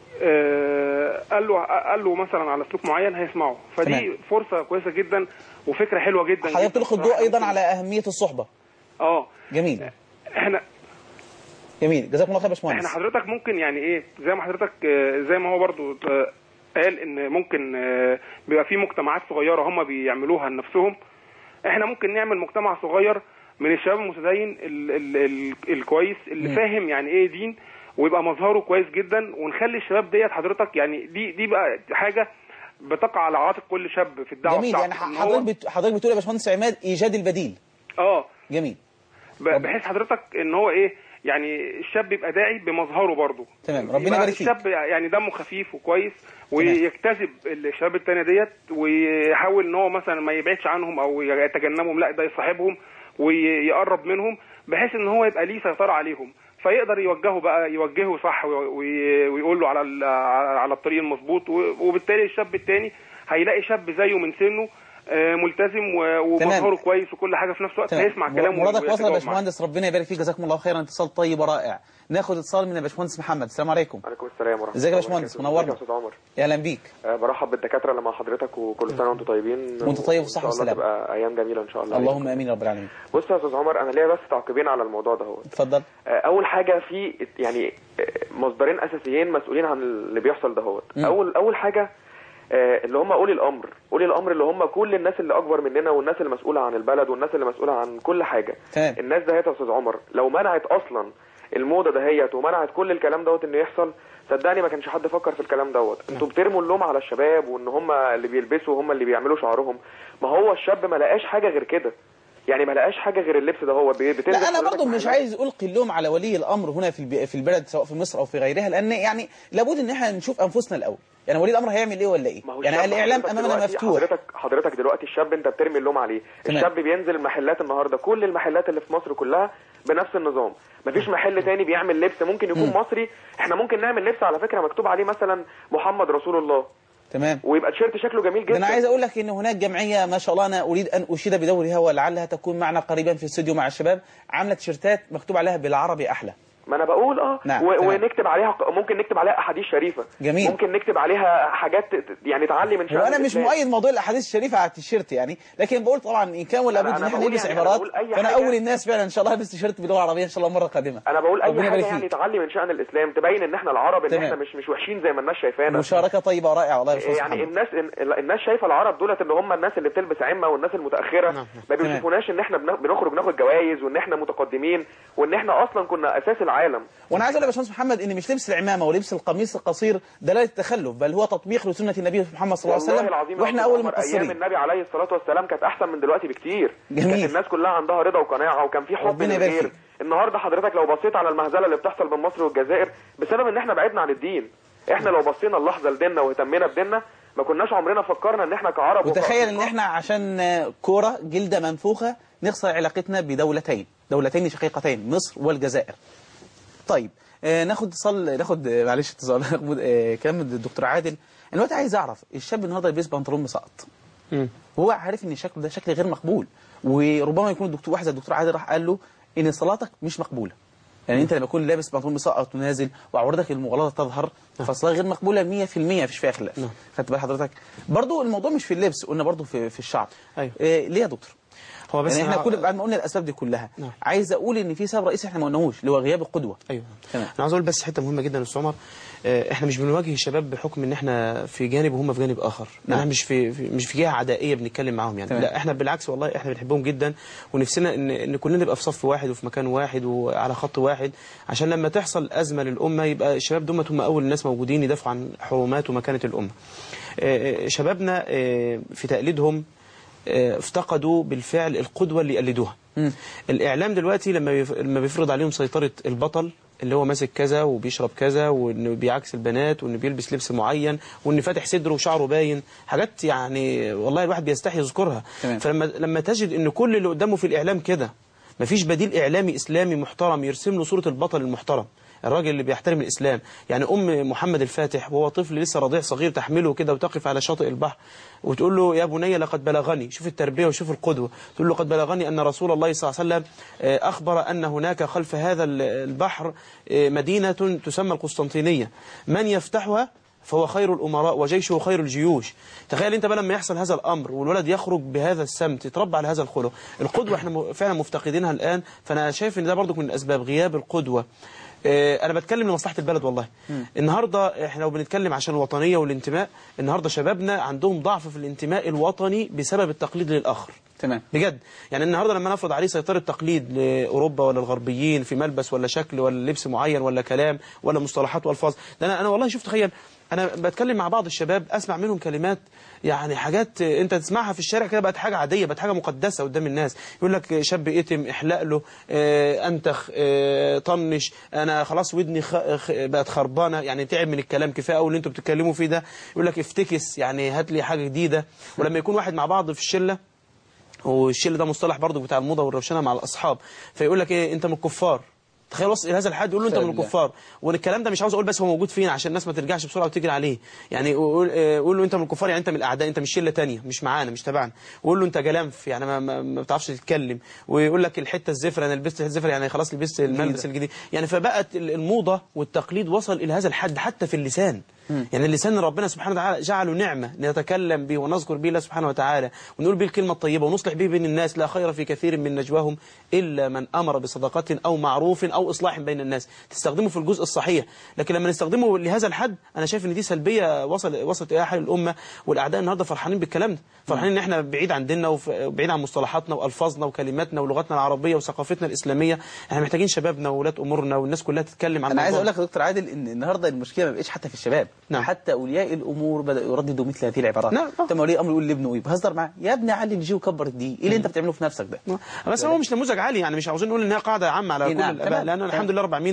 قال له مثلا على سلوك معين هيسمعه، فدي تمام. فرصة كويسة جدا وفكرة حلوة جدا. حضرتك تلقي الضوء أيضا على أهمية الصحبة. جميل. جميل، جزاكم الله خير يا باشمهندس. احنا حضرتك ممكن يعني ايه زي ما حضرتك زي ما هو برضو قال ان ممكن بيبقى في مجتمعات صغيرة هم بيعملوها لنفسهم. احنا ممكن نعمل مجتمع صغير من الشباب المتدين الكويس اللي فاهم يعني ايه دين ويبقى مظهره كويس جدا، ونخلي الشباب ديت حضرتك يعني دي بقى حاجة بتقع على عاتق كل شاب في الدعوة. جميل، يعني حضرتك بتقول يا باشمهندس عماد ايجاد البديل. جميل. بحيث حضرتك ان هو ايه يعني الشاب يبقى داعي بمظهره برضه. تمام، ربنا يبارك فيك. الشاب يعني دمه خفيف وكويس ويجتذب الشباب التانية ديت ويحاول ان هو مثلا ما يبعدش عنهم او يتجنبهم، لا ده يصاحبهم ويقرب منهم بحيث ان هو يبقى ليه سيطرة عليهم، فيقدر يوجهه صح ويقول له على الطريق المظبوط، وبالتالي الشاب التاني هيلاقي شاب زيه من سنه ملتزم ومظهره كويس وكل حاجه في نفس الوقت هيسمع كلامه. مرادك وصل يا باشمهندس، ربنا يبارك فيك، جزاكم الله خيرا. اتصال طيب ورائع. ناخد اتصال من الباشمهندس محمد. السلام عليكم. وعليكم السلام ورحمه الله. ازيك يا باشمهندس؟ منورنا. يا استاذ عمر. اهلا بيك. برحب بالدكاتره اللي مع حضرتك وكل سنه وانتم طيبين. وانت طيب وصحه وسلامه. تبقى ايام جميله ان شاء الله. اللهم امين يا رب العالمين. بص يا استاذ عمر، انا ليا بس تعقيبين على الموضوع ده. اتفضل. اول حاجه في يعني مصدرين اساسيين مسؤولين عن اللي بيحصل ده. اول حاجه اللي هم اولي الامر اللي هم كل الناس اللي اكبر مننا والناس اللي مسؤوله عن البلد والناس اللي مسؤوله عن كل حاجه. الناس دهيت يا استاذ عمر لو منعت اصلا الموضه دهيت ومنعت كل الكلام دوت انه يحصل، صدقني ما كانش حد فكر في الكلام دوت. انتوا بترموا اللوم على الشباب وان هم اللي بيلبسوا هم اللي بيعملوا شعرهم. ما هو الشاب ما لقاش حاجه غير كده، يعني ما لقاش حاجه غير اللبس ده. هو لا انا برضو مش عايز القي اللوم على ولي الامر هنا في البلد سواء في مصر او في غيرها، لان يعني لابد ان احنا نشوف انفسنا الاول. يعني ولي الامر هيعمل ايه ولا ايه؟ يعني الاعلام امامنا مفتوح. حضرتك دلوقتي الشاب انت بترمي اللوم عليه. الشاب بينزل المحلات النهارده، كل المحلات اللي في مصر كلها بنفس النظام. مفيش محل تاني بيعمل لبس ممكن يكون مصري. احنا ممكن نعمل لبس على فكره مكتوب عليه مثلا محمد رسول الله، تمام، ويبقى التيشيرت شكله جميل جدا. انا عايز اقول لك ان هناك جمعيه ما شاء الله انا اريد ان اشيد بدورها ولعلها تكون معنا قريبا في الاستوديو مع الشباب، عامله تيشيرتات مكتوب عليها بالعربي احلى. ما انا بقول نعم. ونكتب عليها ممكن نكتب عليها احاديث شريفه. جميل. ممكن نكتب عليها حاجات يعني تعلي من شأن. وانا مش مؤيد موضوع الاحاديث الشريفه على التيشيرت يعني، لكن بقول طبعا ان كان ولا بد ان احنا نلبس عبارات، فانا اول الناس فعلا ان شاء الله هلبس تيشيرت باللغه العربيه ان شاء الله مره قادمه. انا بقول اي حاجه يعني تعلي من شأن الاسلام، تبين ان احنا العرب ان احنا مش وحشين زي ما الناس شايفانا. مشاركه طيبه ورائعه والله يا استاذ يعني الناس شايفه العرب دولت اللي هم الناس اللي بتلبس عمه والناس المتاخره. ما بيشوفوناش ان احنا بنخرج ناخد جوائز وان احنا متقدمين وان احنا اصلا كنا اساس العالم. وانا عايز اقول يا باشمهندس محمد ان مش لبس العمامه ولبس القميص القصير دلاله تخلف، بل هو تطبيق لسنه النبي محمد صلى الله عليه وسلم، واحنا اول مقصرين. ايام النبي عليه الصلاه والسلام كانت احسن من دلوقتي بكتير. جميل. كانت الناس كلها عندها رضا وقناعه وكان في حب للغير. النهارده حضرتك لو بصيت على المهزله اللي بتحصل بين مصر والجزائر بسبب ان احنا بعدنا عن الدين. احنا لو بصينا اللحظه لديننا واهتمينا بديننا ما كناش عمرنا فكرنا ان احنا كعرب. وتخيل ان احنا عشان كوره جلده منفوخه نخسر علاقتنا بدولتين شقيقتين، مصر والجزائر. طيب ناخد معلش اتصال كلام الدكتور عادل. انا دلوقتي عايز اعرف الشاب النهارده يلبس بنطلون مسقط وهو عارف ان شكله ده شكل غير مقبول، وربما يكون واحد زي الدكتور عادل راح قال له ان صلاتك مش مقبوله. يعني انت لما تكون لابس بنطلون مسقط ونازل وعورتك المغلظه تظهر فالصلاه غير مقبوله 100%، مفيش فيها خلاف. خدت بال حضرتك؟ برضو الموضوع مش في اللبس، قلنا برضو في الشعر. أيوه. ليه يا دكتور؟ هو بس يعني احنا كل بعد ما قلنا الاسباب دي كلها عايز اقول ان في سبب رئيسي احنا ما قلناهوش اللي هو غياب القدوه. ايوه تمام. انا عايز اقول بس حته مهمه جدا يا استاذ عمر، احنا مش بنواجه الشباب بحكم ان احنا في جانب وهم في جانب اخر، احنا مش في جهه عدائيه بنتكلم معاهم يعني لا احنا بالعكس والله احنا بنحبهم جدا ونفسنا ان كلنا نبقى في صف واحد وفي مكان واحد وعلى خط واحد عشان لما تحصل ازمه للامه يبقى الشباب دول هم اول الناس موجودين يدافعوا عن حرمات ومكانه الامه. شبابنا في تقليدهم افتقدوا بالفعل القدوة اللي يقلدوها. الإعلام دلوقتي لما بيفرض عليهم سيطرة البطل اللي هو ماسك كذا وبيشرب كذا وانه بيعكس البنات وانه بيلبس لبس معين وانه فاتح صدره وشعره باين، حاجات يعني والله الواحد بيستحي يذكرها. فلما تجد ان كل اللي قدامه في الإعلام كده مفيش بديل إعلامي إسلامي محترم يرسم له صورة البطل المحترم الراجل اللي بيحترم الإسلام. يعني محمد الفاتح وهو طفل لسه رضيع صغير تحمله كده وتقف على شاطئ البحر وتقول له يا بني لقد بلغني، شوف التربية وشوف القدوة، تقول له قد بلغني أن رسول الله صلى الله عليه وسلم أخبر أن هناك خلف هذا البحر مدينة تسمى القسطنطينية من يفتحها فهو خير الأمراء وجيشه خير الجيوش. تخيل انت بقى لما يحصل هذا الأمر والولد يخرج بهذا السمت يتربى على هذا الخلق. القدوة احنا فعلا مفتقدينها الآن، فأنا شايف ان ده برضو من أسباب غياب القدوة. أنا بتكلم لمصلحة البلد والله. النهاردة احنا لو بنتكلم عشان الوطنية والانتماء، النهاردة شبابنا عندهم ضعف في الانتماء الوطني بسبب التقليد للآخر. تمام بجد. يعني النهاردة لما نفرض عليه سيطرة تقليد لأوروبا ولا الغربيين في ملبس ولا شكل ولا لبس معين ولا كلام ولا مصطلحات وألفاز، ده أنا والله شوف تخيل أنا بتكلم مع بعض الشباب أسمع منهم كلمات يعني حاجات أنت تسمعها في الشارع كده بقت حاجة عادية، بقت حاجة مقدسة قدام الناس. يقول لك شاب يتم احلق له أنتخ طنش، أنا خلاص ودني بقت خربانة، يعني تعب من الكلام كفاية أو اللي أنتوا بتتكلموا فيه ده. يقول لك افتكس يعني هات لي حاجة جديدة. ولما يكون واحد مع بعض في الشلة، والشله ده مصطلح برضو بتاع الموضه والروشنه مع الاصحاب، فيقول لك ايه انت من الكفار. تخيل وصل الى هذا الحد يقول له انت من الكفار. والكلام ده مش عاوز اقول بس هو موجود فين عشان الناس ما ترجعش بسرعه وتجري عليه. يعني قول له انت من الكفار يعني انت من الاعداء، انت مش شله ثانيه مش معانا مش تبعنا. وقول له انت جلنف يعني ما بتعرفش تتكلم. ويقول لك الحته الزفره انا لبست الزفره يعني خلاص لبست الملبس الجديد. يعني فبقت الموضه والتقليد وصل الى هذا الحد حتى في اللسان. يعني اللسان ربنا سبحانه وتعالى جعله نعمة نتكلم به ونذكر به الله سبحانه وتعالى ونقول به الكلمة الطيبة ونصلح به بين الناس. لا خير في كثير من نجواهم إلا من أمر بصدقة أو معروف أو إصلاح بين الناس. تستخدمه في الجزء الصحيح، لكن لما نستخدمه لهذا الحد أنا شايف إن دي سلبية وصلت إلى حال الأمة. والأعداء النهاردة فرحانين بالكلام ده، فرحانين إن إحنا بعيد عن ديننا وبعيد عن مصطلحاتنا وألفاظنا وكلماتنا ولغتنا العربية وثقافتنا الإسلامية. إحنا محتاجين شبابنا وولاة أمورنا والناس كلها تتكلم عن أنا عايز أقول لك يا دكتور عادل إن النهاردة المشكلة ما بقتش حتى في الشباب. نعم. حتى أولياء الأمور بدأوا يرددوا مثل هذه العبارات. نعم. انت ولي امر يقول لابنه ايه بهزر معاه يا ابني علي الجي وكبر الدي، ايه اللي انت بتعمله في نفسك ده؟ بس هو مش نموذج عالي، يعني مش عاوزين نقول ان هي قاعده عامه على كل الاباء، لان الحمد لله رب العالمين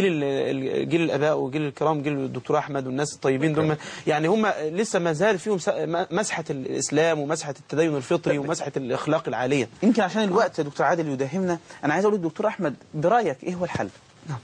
جيل الاباء وجيل الكرام جيل الدكتور احمد والناس الطيبين دول يعني هم لسه ما زال فيهم مسحه الاسلام ومسحه التدين الفطري ومسحه الاخلاق العاليه. يمكن عشان الوقت يا دكتور عادل يداهمنا، انا عايز اقول للدكتور احمد برايك ايه هو الحل؟ نعم.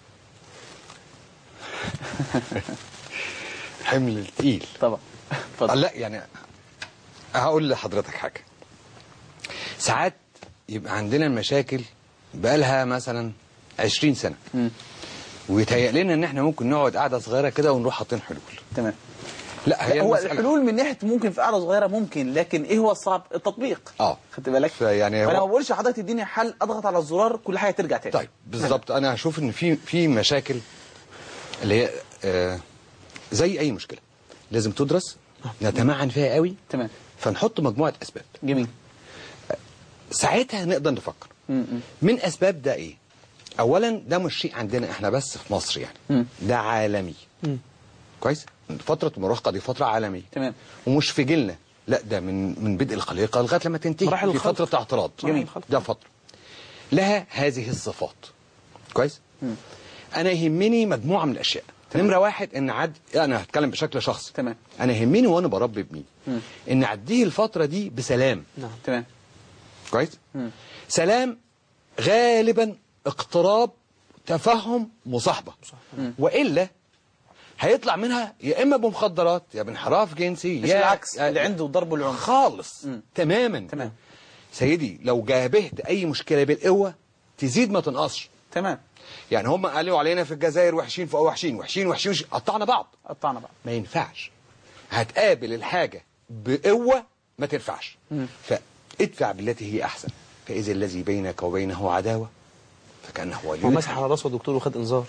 حمل تقيل طبعا. لا يعني هقول لحضرتك حاجة. ساعات يبقى عندنا مشاكل بقالها مثلا 20 سنة ويتهيأ لنا ان احنا ممكن نقعد قاعدة صغيرة كده ونروح حاطين حلول. تمام. لا هي هو الحلول من ناحية ممكن في قاعدة صغيرة ممكن، لكن ايه هو الصعب؟ التطبيق. خدت بالك؟ يعني فانا ما بقولش حضرتك تديني حل اضغط على الزرار كل حاجة ترجع تاني. طيب بالظبط. انا هشوف ان في مشاكل اللي هي زي اي مشكلة لازم تدرس نتمعن فيها قوي. تمام. فنحط مجموعة اسباب. جميل. ساعتها نقدر نفكر. من اسباب ده ايه؟ اولا ده مش شيء عندنا احنا بس في مصر يعني. ده عالمي. كويس؟ فترة المراهقة دي فترة عالمية. تمام. ومش في جيلنا، لا ده من بدء الخليقة لغاية لما تنتهي. دي فترة اعتراض. جميل. ده فترة لها هذه الصفات. كويس؟ انا يهمني مجموعة من الاشياء. نمرة واحد ان انا هتكلم بشكل شخصي. تمام. انا يهمني وانا بربي ابني ان اعديه الفترة دي بسلام. نعم. تمام. كويس؟ سلام غالبا اقتراب تفهم مصاحبة. وإلا هيطلع منها يا إما بمخدرات يا بانحراف جنسي مش العكس اللي عنده ضرب العنف خالص. تماما. تمام. سيدي لو جابهت أي مشكلة بالقوة تزيد ما تنقصش. تمام. يعني هم قالوا علينا في الجزائر وحشين فوق وحشين قطعنا بعض. ما ينفعش. هتقابل الحاجة بقوة ما تنفعش. ادفع بالتي هي احسن فاذا الذي بينك وبينه عداوه فكانه ولي. هو مسح على راسه الدكتور وخد انذار.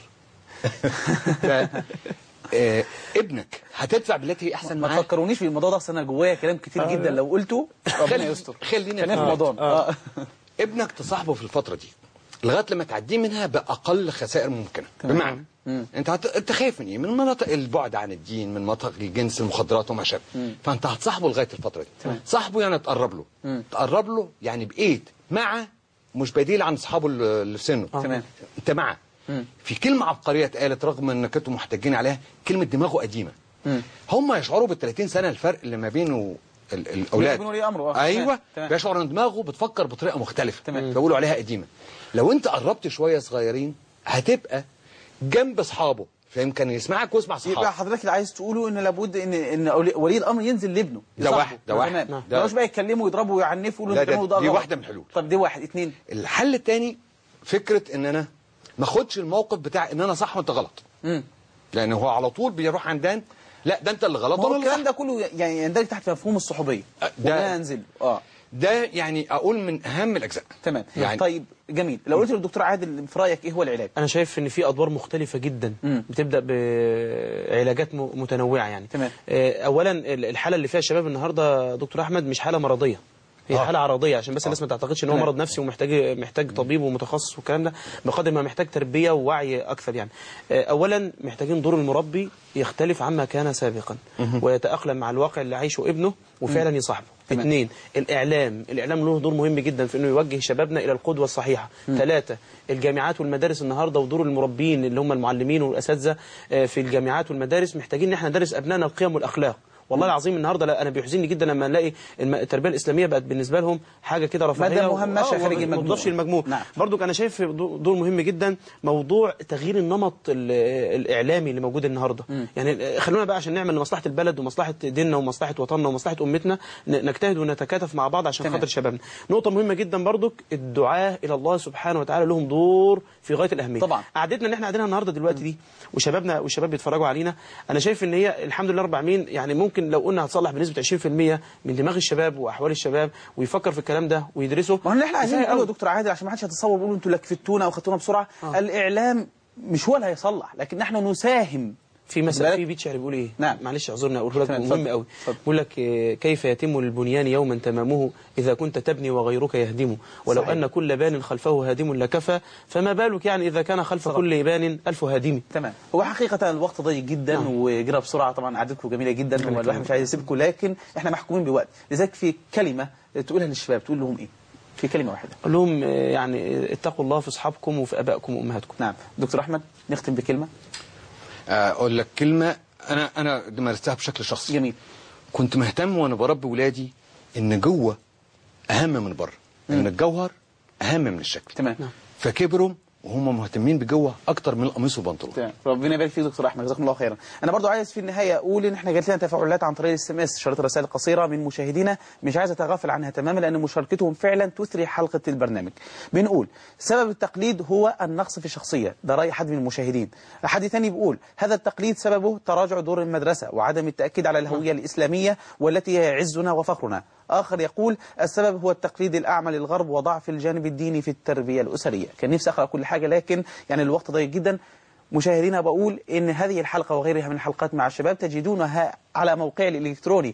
ابنك هتدفع بالتي هي احسن معاه. ما تفكرونيش بالموضوع ده، اصل انا جوايا كلام كتير جدا لو قلته ربنا يستر. خلينا في الموضوع. ابنك تصاحبه في الفتره دي لغايه لما تعديه منها باقل خسائر ممكنه. بمعنى انت خايف من ايه؟ من مناطق البعد عن الدين، من مناطق الجنس، المخدرات وما شابه. فانت هتصاحبه لغايه الفتره دي. صاحبه يعني تقرب له. تقرب له يعني بايد مع، مش بديل عن اصحابه اللي في سنه. تمام. انت معه. في كلمه عبقريه اتقالت رغم ان كنتوا محتاجين عليها، كلمه دماغه قديمه. هم يشعروا بال30 سنه الفرق اللي ما بينه الاولاد. ايوه. بيشعر ان دماغه بتفكر بطريقه مختلفه، بيقولوا عليها قديمه. لو انت قربت شويه صغيرين هتبقى جنب اصحابه، فيمكن يسمعك ويسمع صحابه. يبقى حضرتك اللي عايز تقوله ان لابد ان ولي الامر ينزل لابنه. ده واحد. ده مش بقى يتكلموا ويضربوا ويعنفوا دي واحده من الحلول. طب دي واحد. اتنين، الحل الثاني فكره ان انا ما اخدش الموقف بتاع ان انا صح وانت غلط. لان هو على طول بيروح عندان، لا ده انت اللي غلط. هو الكلام ده كله يعني يندرج تحت مفهوم الصحوبيه. ده ينزل ده يعني اقول من اهم الاجزاء. تمام. يعني طيب جميل. لو قلت للدكتور عادل في رايك ايه هو العلاج؟ انا شايف ان في ادوار مختلفه جدا. بتبدا بعلاجات متنوعه يعني. تمام. اولا الحاله اللي فيها الشباب النهارده دكتور احمد مش حاله مرضيه، هي حاله عرضيه، عشان بس الناس ما تعتقدش ان هو مرض نفسي ومحتاج طبيب ومتخصص والكلام ده، بقدر ما محتاج تربيه ووعي اكثر يعني. اولا محتاجين دور المربي يختلف عما كان سابقا ويتاقلم مع الواقع اللي عايشه ابنه وفعلا يصاحبه. اثنين، الاعلام له دور مهم جدا في انه يوجه شبابنا الى القدوه الصحيحه. ثلاثه، الجامعات والمدارس النهارده ودور المربين اللي هم المعلمين والاساتذه في الجامعات والمدارس، محتاجين ان احنا ندرس ابنائنا القيم والاخلاق. والله العظيم النهارده انا بيحزنني جدا لما نلاقي التربيه الاسلاميه بقت بالنسبه لهم حاجه كده رفاهيه مهمشه خارج المجموع. نعم. برضو انا شايف دور مهم جدا موضوع تغيير النمط الاعلامي اللي موجود النهارده. يعني خلونا بقى عشان نعمل لمصلحه البلد ومصلحه ديننا ومصلحه وطننا ومصلحه امتنا نجتهد ونتكاتف مع بعض عشان خاطر شبابنا. نقطه مهمه جدا برضو، الدعاة الى الله سبحانه وتعالى لهم دور في غايه الاهميه. طبعا قعدتنا ان احنا قاعدين النهارده دلوقتي دي والشباب بيتفرجوا علينا، انا شايف ان هي الحمد لله رب العالمين يعني ممكن لو قلنا هتصلح بنسبه 20% من دماغ الشباب واحوال الشباب ويفكر في الكلام ده ويدرسه. ما هو اللي احنا عايزين نقوله يا دكتور عادل عشان ما حدش يتصور يقولوا انتوا لكفتونا او خدتونا بسرعه. الاعلام مش هو اللي هيصلح، لكن نحن نساهم. في مثل في بيت شعر بيقول ايه؟ نعم. معلش اعذرني اقول لك مهم قوي. بيقول لك كيف يتم البنيان يوما تمامه اذا كنت تبني وغيرك يهدمه، ولو صحيح. ان كل بان خلفه هادم لكفى، فما بالك يعني اذا كان خلف كل بان 1000 هادم. تمام. هو حقيقه الوقت ضيق جدا وجرى بسرعه، طبعا قعدتكم جميله جدا والواحد مش عايز يسيبكم، لكن احنا محكومين بوقت، لذلك في كلمه تقولها للشباب تقول لهم ايه؟ في كلمه واحده. قول لهم يعني اتقوا الله في اصحابكم وفي ابائكم وامهاتكم. نعم. دكتور احمد نختم بكلمه. اقول لك كلمه انا مارستها بشكل شخصي. جميل. كنت مهتم وانا بربي ولادي ان جوه اهم من بره، ان الجوهر اهم من الشكل. تمام. فكبروا وهم مهتمين بجوه اكتر من القميص والبنطلون. تمام. ربنا يبارك فيك دكتور احمد، جزاكم الله خيرا. انا برضو عايز في النهايه اقول ان احنا جات لنا تفاعلات عن طريق الاس ام اس، شريط الرسائل القصيره من مشاهدينا، مش عايز اتغافل عنها تماما لان مشاركتهم فعلا تثري حلقه البرنامج. بنقول سبب التقليد هو النقص في الشخصيه، ده راي حد من المشاهدين. حد ثاني بيقول هذا التقليد سببه تراجع دور المدرسه وعدم التاكيد على الهويه الاسلاميه والتي هي عزنا وفخرنا. آخر يقول السبب هو التقليد الأعمى للغرب وضعف الجانب الديني في التربية الأسرية. كان نفسي أقرأ كل حاجة لكن يعني الوقت ضيق جدا. مشاهدينا بقول إن هذه الحلقة وغيرها من الحلقات مع الشباب تجدونها على موقعي الإلكتروني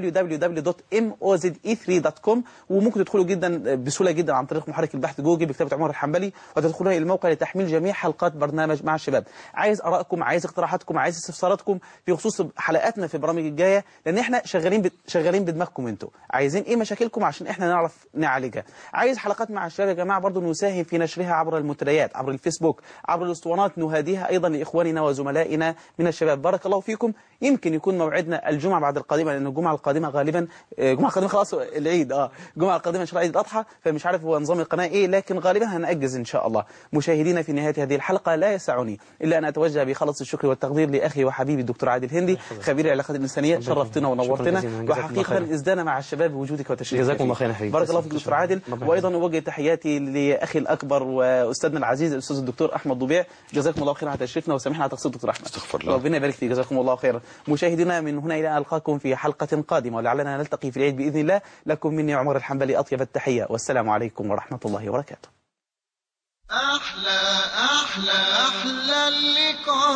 www.moze3.com، وممكن تدخلوا جدا بسهولة جدا عن طريق محرك البحث جوجل بكتابة عمر الحنبلي وتدخلوا إلى الموقع لتحميل جميع حلقات برنامج مع الشباب. عايز آرائكم، عايز اقتراحاتكم، عايز استفساراتكم في خصوص حلقاتنا في البرامج الجاية، لأن احنا شغالين بدماغكم انتوا. عايزين إيه مشاكلكم عشان احنا نعرف نعالجها. عايز حلقات مع الشباب يا جماعة برضو نساهم في نشرها عبر المنتديات، عبر الفيسبوك، عبر الاسطوانات، نهاديها أيضا لإخواننا وزملائنا من الشباب. بارك الله فيكم. يمكن يكون موعدنا الجمعة بعد القادمة، لأن الجمعة القادمة غالبا الجمعة القادمة خلاص العيد الجمعة القادمة إن شاء الله عيد الأضحى، فمش عارف هو نظام القناة إيه، لكن غالبا هنأجز إن شاء الله. مشاهدينا في نهاية هذه الحلقة لا يسعني إلا أن أتوجه بخلص الشكر والتقدير لأخي وحبيبي الدكتور عادل هندي، خبير العلاقات الإنسانية. شرفتنا ونورتنا، وحقيقة ازدنا مع الشباب بوجودك وتشريفك. جزاكم الله خير حبيبي. بارك الله فيك دكتور عادل. وأيضا أوجه تحياتي لأخي الأكبر وأستاذنا العزيز الأستاذ الدكتور أحمد ضبيع. جزاكم الله خير على تشريفنا وسامحنا على تقصير دكتور أحمد. استغفر الله. ربنا يبارك فيك. جزاكم الله خيرا. مشاهدينا من من هنا إلى أن ألقاكم في حلقة قادمة، ولعلنا نلتقي في العيد بإذن الله. لكم مني عمر الحنبلي أطيب التحية، والسلام عليكم ورحمة الله وبركاته. أحلى اللقاء.